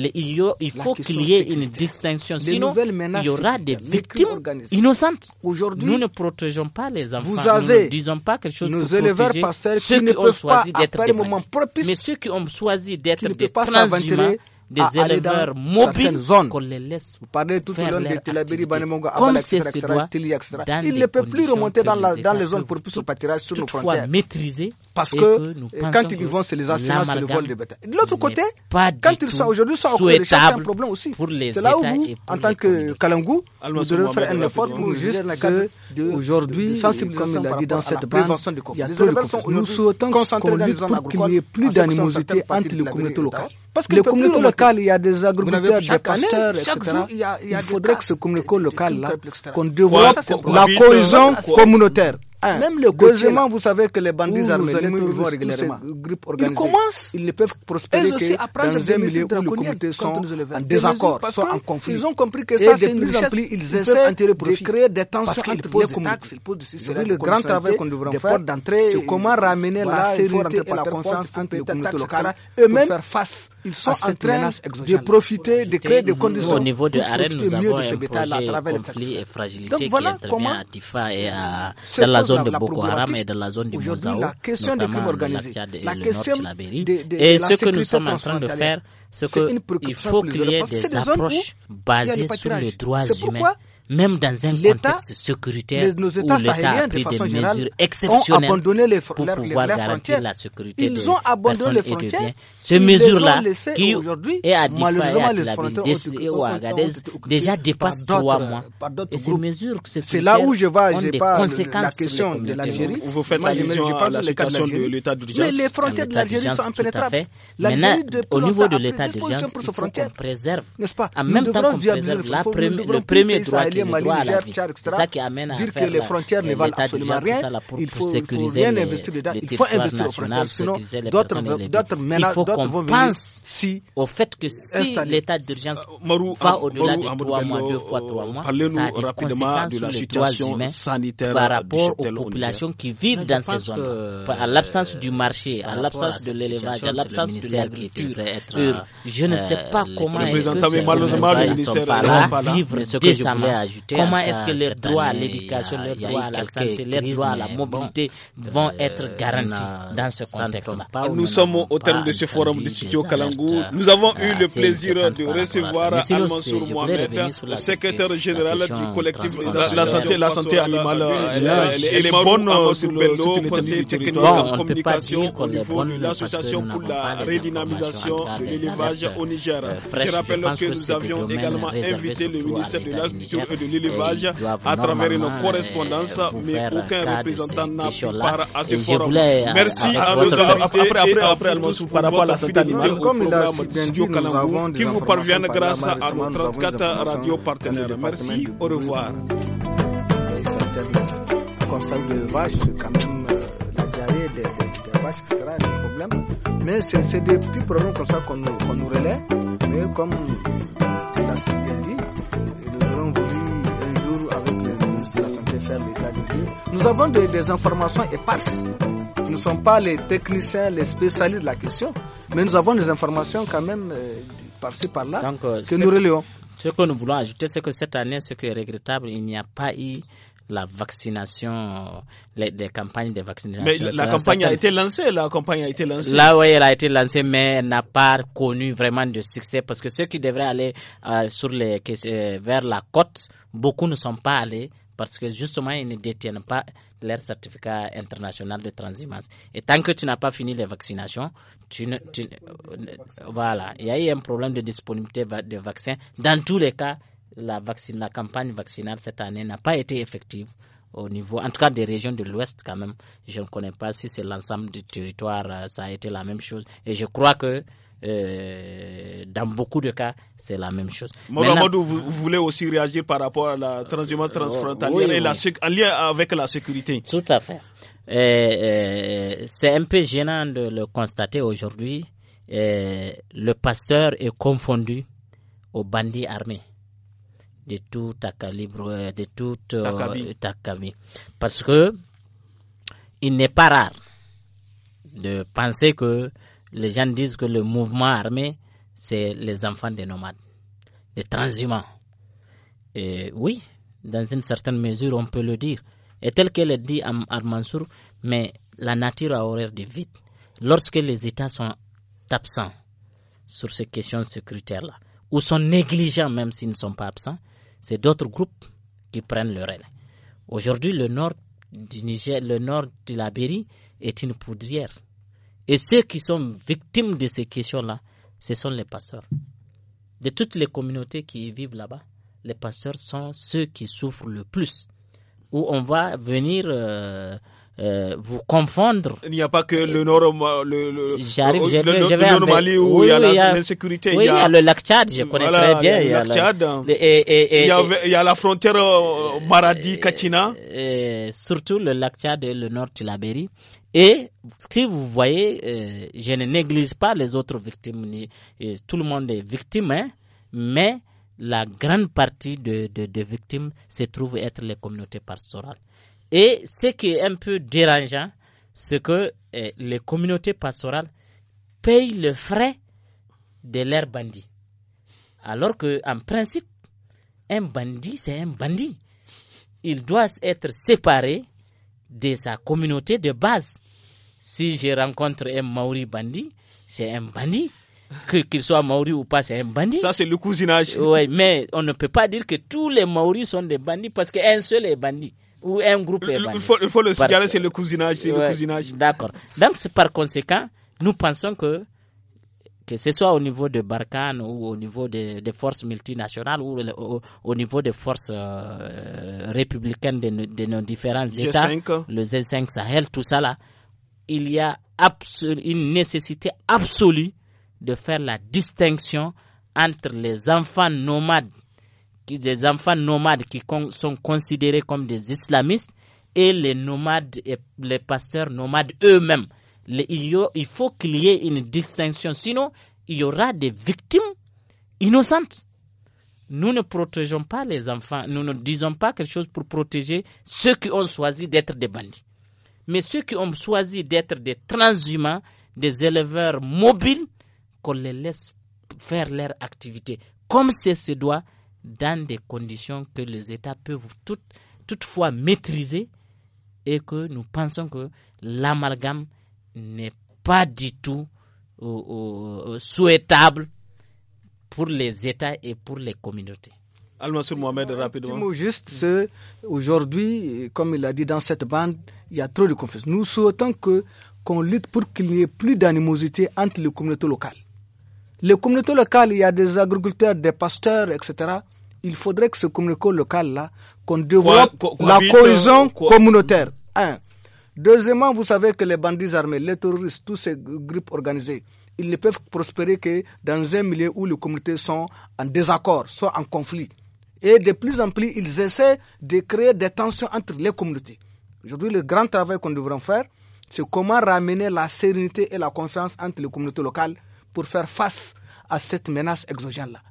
Il faut qu'il y ait une distinction, sinon il y aura des victimes innocentes. Nous ne protégeons pas les enfants, nous ne disons pas quelque chose pour protéger ceux qui ont choisi d'être des bandits. Mais ceux qui ont choisi d'être des transhumains, des éleveurs mobiles, qu'on les laisse Vous parlez tout faire au long de Telabéry, Banemonga, comme Abala, c'est et cetera, doit, dans Ils ne peuvent plus remonter dans, la, dans les zones propices au pâturage sur nos frontières. Maîtriser parce que, que quand ils vont, c'est les assurances, c'est le vol de bétail. De l'autre côté, quand ils sont aujourd'hui, sont au c'est un problème aussi. C'est là où vous, en tant que Kalangou, vous devez faire un effort pour juste que aujourd'hui, comme il l'a dit dans cette prévention de conflit. Nous souhaitons qu'on lutte pour qu'il n'y ait plus d'animosité entre les communautés locales. Parce que les communautés locales, il y a des agriculteurs, des pasteurs, et cetera. Il faudrait que ce communauté local-là, qu'on développe la cohésion communautaire. Un. Même le deuxièmement, vous savez que les bandits armés, les vont régulièrement. Ils commencent, ils ne peuvent prospérer que dans un milieu où les communautés sont en désaccord, sont en conflit. Ils ont compris que ça, c'est une richesse. Ils essaient de créer des tensions entre les communautés. Le grand travail qu'on devrait faire, c'est comment ramener la sérénité et la confiance entre les communautés locales. Eux-mêmes, faire face. Ils sont en train de profiter, de créer des conditions. Au niveau de Arène, nous avons un projet conflit et fragilité qui intervient à Tifa et à dans la zone de Boko Haram et dans la zone du Mouzao, notamment le lac Tchad et le nord de la Béry. Et ce que nous sommes en train de faire, c'est qu'il faut qu'il y ait des approches basées sur les droits humains. Même dans un contexte sécuritaire où l'État a pris des mesures exceptionnelles pour pouvoir garantir la sécurité des personnes et des biens. Ces mesures-là, qui est à Difa et à Tillabéri et à Agadez, déjà dépassent trois mois. Et ces mesures sécuritaires ont des conséquences sur les communautés. Vous faites allusion à la situation de l'état d'urgence. Mais les frontières de l'Algérie sont impénétrables. Maintenant, au niveau de l'état d'urgence, il faut qu'on préserve, en même temps qu'on préserve le premier droit qui Mali, Niger, Tchad, et cetera. Dire que les frontières ne valent absolument rien. Il faut, il faut rien investir dedans. Il faut investir aux frontières. Sinon, d'autres menaces, d'autres vont venir. Si au fait que si l'état d'urgence va au-delà de trois mois, deux fois trois mois, ça a des conséquences sur les droits humains par rapport aux populations qui vivent dans ces zones. À l'absence du marché, à l'absence de l'élevage, à l'absence de l'agriculture, je ne sais pas comment est-ce que ces gens ne sont pas là vivre décemment. Comment est-ce que leurs droits à l'éducation, leurs droits à la santé, leurs droits à la mobilité vont être garantis dans ce contexte-là? Nous sommes au terme de ce forum de Studio Kalangou. Nous avons eu le plaisir de recevoir Al-Mansour Mohamed, le secrétaire général du collectif La santé, la santé animale. Elle est bonne sur le conseil technique en communication au niveau de l'association pour la redynamisation de l'élevage. l'élevage au Niger. Euh, fraîche, je rappelle je que, que nous avions également invité le ministère de l'Agriculture et de l'Élevage à travers une correspondance, mais aucun représentant n'a pris part à ce forum. Merci à nos invités après, après, après, après, par rapport à la santé animale, comme il a dit, nous avons qui vous parviennent grâce à nos trente-quatre radios partenaires. Merci, au revoir. Comme ça, de vaches, c'est quand même euh, la diarrhée des, des, des vaches, et cetera, des problèmes. Mais c'est, c'est des petits problèmes comme ça qu'on nous, qu'on nous relaie. Mais comme l'a si bien dit, nous aurons voulu un jour, avec le ministre de la Santé, faire l'état du lieu. Nous avons des, des informations éparses. Nous ne sommes pas les techniciens, les spécialistes de la question, mais nous avons des informations quand même euh, par-ci, par-là, donc, euh, que nous relayons. Ce que nous voulons ajouter, c'est que cette année, ce qui est regrettable, il n'y a pas eu la vaccination, les, les campagnes de vaccination. Mais la, la campagne certaines... a été lancée, la campagne a été lancée. Là, oui, elle a été lancée, mais elle n'a pas connu vraiment de succès parce que ceux qui devraient aller euh, sur les, euh, vers la côte, beaucoup ne sont pas allés parce que justement, ils ne détiennent pas leur certificat international de transhumance. Et tant que tu n'as pas fini les vaccinations, tu ne, tu, voilà, il y a eu un problème de disponibilité de vaccins. Dans tous les cas, La, vaccine, la campagne vaccinale cette année n'a pas été effective au niveau, en tout cas des régions de l'Ouest quand même. Je ne connais pas si c'est l'ensemble du territoire, ça a été la même chose. Et je crois que euh, dans beaucoup de cas, c'est la même chose. Mohamedou, vous, vous voulez aussi réagir par rapport à la transhumance transfrontalière oui, et oui. La, en lien avec la sécurité. Tout à fait. Euh, euh, c'est un peu gênant de le constater aujourd'hui. Euh, le pasteur est confondu aux bandits armés de tout calibre, de tout euh, Takabi. Parce que il n'est pas rare de penser que les gens disent que le mouvement armé, c'est les enfants des nomades, les transhumants. Et oui, dans une certaine mesure, on peut le dire. Et tel que le dit Al-Mansour, mais la nature a horreur du vide. Lorsque les États sont absents sur ces questions sécuritaires-là, ou sont négligents même s'ils ne sont pas absents, c'est d'autres groupes qui prennent le relais. Aujourd'hui, le nord du Niger, le nord de la Béry est une poudrière. Et ceux qui sont victimes de ces questions-là, ce sont les pasteurs. De toutes les communautés qui vivent là-bas, les pasteurs sont ceux qui souffrent le plus. Où on va venir euh, euh, vous confondre. Il n'y a pas que le nord, le, le, J'arrive, le, je vais, le, je vais le nord Mali où oui, il y a oui, la, l'insécurité. Oui, il y a le lac Tchad, je connais voilà, très bien. Il y a le lac Tchad. Et, et, et, il, y a, il y a la frontière euh, Maradi-Kachina. Et, et surtout le lac Tchad et le nord de la Béry. Et si vous voyez, euh, je ne néglige pas les autres victimes. Ni, tout le monde est victime, hein, mais la grande partie de, de, de victimes se trouve être les communautés pastorales. Et ce qui est un peu dérangeant, c'est que eh, les communautés pastorales payent le frais de leurs bandits. Alors qu'en principe, un bandit, c'est un bandit. Il doit être séparé de sa communauté de base. Si je rencontre un Maori bandit, c'est un bandit. Que, qu'il soit Maori ou pas, c'est un bandit. Ça, c'est le cousinage. Oui, mais on ne peut pas dire que tous les Maoris sont des bandits parce qu'un seul est bandit. Ou un groupe est bandit. Il faut, il faut le signaler, c'est le cousinage. C'est ouais, le cousinage. D'accord. Donc, c'est par conséquent, nous pensons que, que ce soit au niveau de Barkhane ou au niveau des de forces multinationales ou au, au niveau des forces euh, républicaines de, de nos différents G cinq. États, le G cinq Sahel, tout ça là, il y a absolu, une nécessité absolue de faire la distinction entre les enfants nomades, des enfants nomades qui con, sont considérés comme des islamistes et les nomades et les pasteurs nomades eux-mêmes. Les, il, y a, il faut qu'il y ait une distinction, sinon il y aura des victimes innocentes. Nous ne protégeons pas les enfants, nous ne disons pas quelque chose pour protéger ceux qui ont choisi d'être des bandits. Mais ceux qui ont choisi d'être des transhumants, des éleveurs mobiles, qu'on les laisse faire leur activité comme c'est se doit dans des conditions que les États peuvent tout, toutefois maîtriser et que nous pensons que l'amalgame n'est pas du tout euh, euh, souhaitable pour les États et pour les communautés. Al-Mansour Mohamed, rapidement. Un mot juste, c'est aujourd'hui, comme il a dit dans cette bande, il y a trop de confusion. Nous souhaitons que, qu'on lutte pour qu'il n'y ait plus d'animosité entre les communautés locales. Les communautés locales, il y a des agriculteurs, des pasteurs, et cetera. Il faudrait que ce communauté local-là, qu'on développe quoi, quoi, la cohésion quoi. communautaire. Un. Deuxièmement, vous savez que les bandits armés, les terroristes, tous ces groupes organisés, ils ne peuvent prospérer que dans un milieu où les communautés sont en désaccord, sont en conflit. Et de plus en plus, ils essaient de créer des tensions entre les communautés. Aujourd'hui, le grand travail qu'on devrait faire, c'est comment ramener la sérénité et la confiance entre les communautés locales pour faire face à cette menace exogène-là.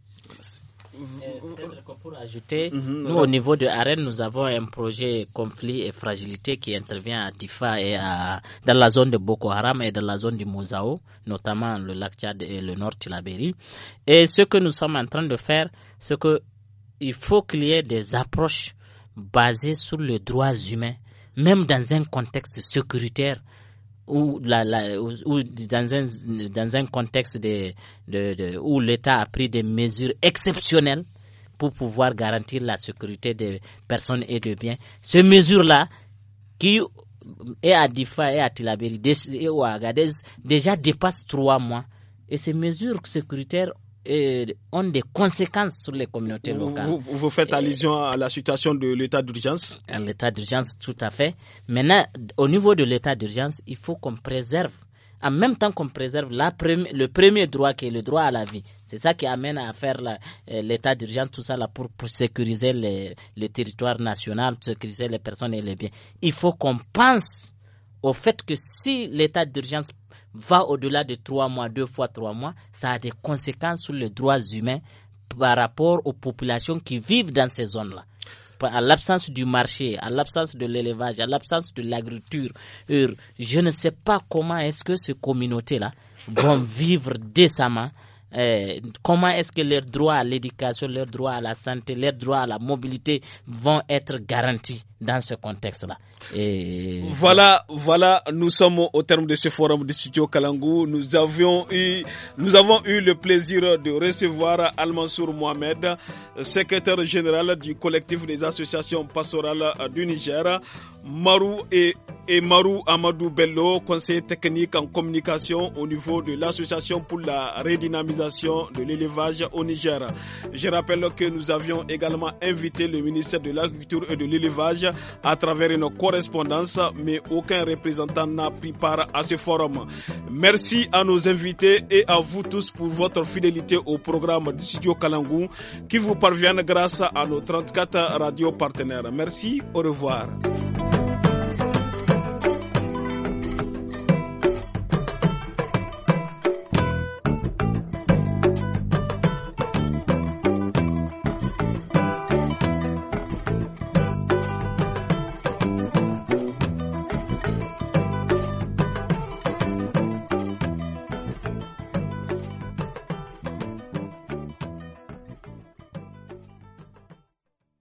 Peut-être que pour ajouter, mm-hmm. nous au niveau de Arène, nous avons un projet conflit et fragilité qui intervient à Tifa et à, dans la zone de Boko Haram et dans la zone du Mouzao, notamment le lac Tchad et le nord Tillabéri. Et ce que nous sommes en train de faire, c'est que il faut qu'il y ait des approches basées sur les droits humains, même dans un contexte sécuritaire ou, la, la, ou, ou dans, un, dans un contexte de, de, de, où l'État a pris des mesures exceptionnelles pour pouvoir garantir la sécurité des personnes et des biens. Ces mesures-là, qui est à Difa et à Tillabéri et à Agadez, déjà dépassent trois mois. Et ces mesures sécuritaires Euh, ont des conséquences sur les communautés locales. Vous, vous, vous faites allusion à la situation de l'état d'urgence? À l'état d'urgence, tout à fait. Maintenant, au niveau de l'état d'urgence, il faut qu'on préserve, en même temps qu'on préserve la premi- le premier droit qui est le droit à la vie. C'est ça qui amène à faire la, euh, l'état d'urgence, tout ça là, pour, pour sécuriser les, les territoires nationaux, sécuriser les personnes et les biens. Il faut qu'on pense au fait que si l'état d'urgence va au-delà de trois mois, deux fois trois mois, ça a des conséquences sur les droits humains par rapport aux populations qui vivent dans ces zones-là. À l'absence du marché, à l'absence de l'élevage, à l'absence de l'agriculture, je ne sais pas comment est-ce que ces communautés-là vont vivre décemment. Euh, comment est-ce que leurs droits à l'éducation, leurs droits à la santé, leurs droits à la mobilité vont être garantis dans ce contexte-là. Et voilà, voilà, nous sommes au terme de ce forum de Studio Kalangou. Nous avions eu, nous avons eu le plaisir de recevoir Al-Mansour Mohamed, secrétaire général du collectif des associations pastorales du Niger, Marou et, et Marou Amadou Bello, conseiller technique en communication au niveau de l'association pour la redynamisation de l'élevage au Niger. Je rappelle que nous avions également invité le ministère de l'Agriculture et de l'Élevage à travers une correspondance, mais aucun représentant n'a pris part à ce forum. Merci à nos invités et à vous tous pour votre fidélité au programme du Studio Kalangou qui vous parvient grâce à nos trente-quatre radios partenaires. Merci, au revoir.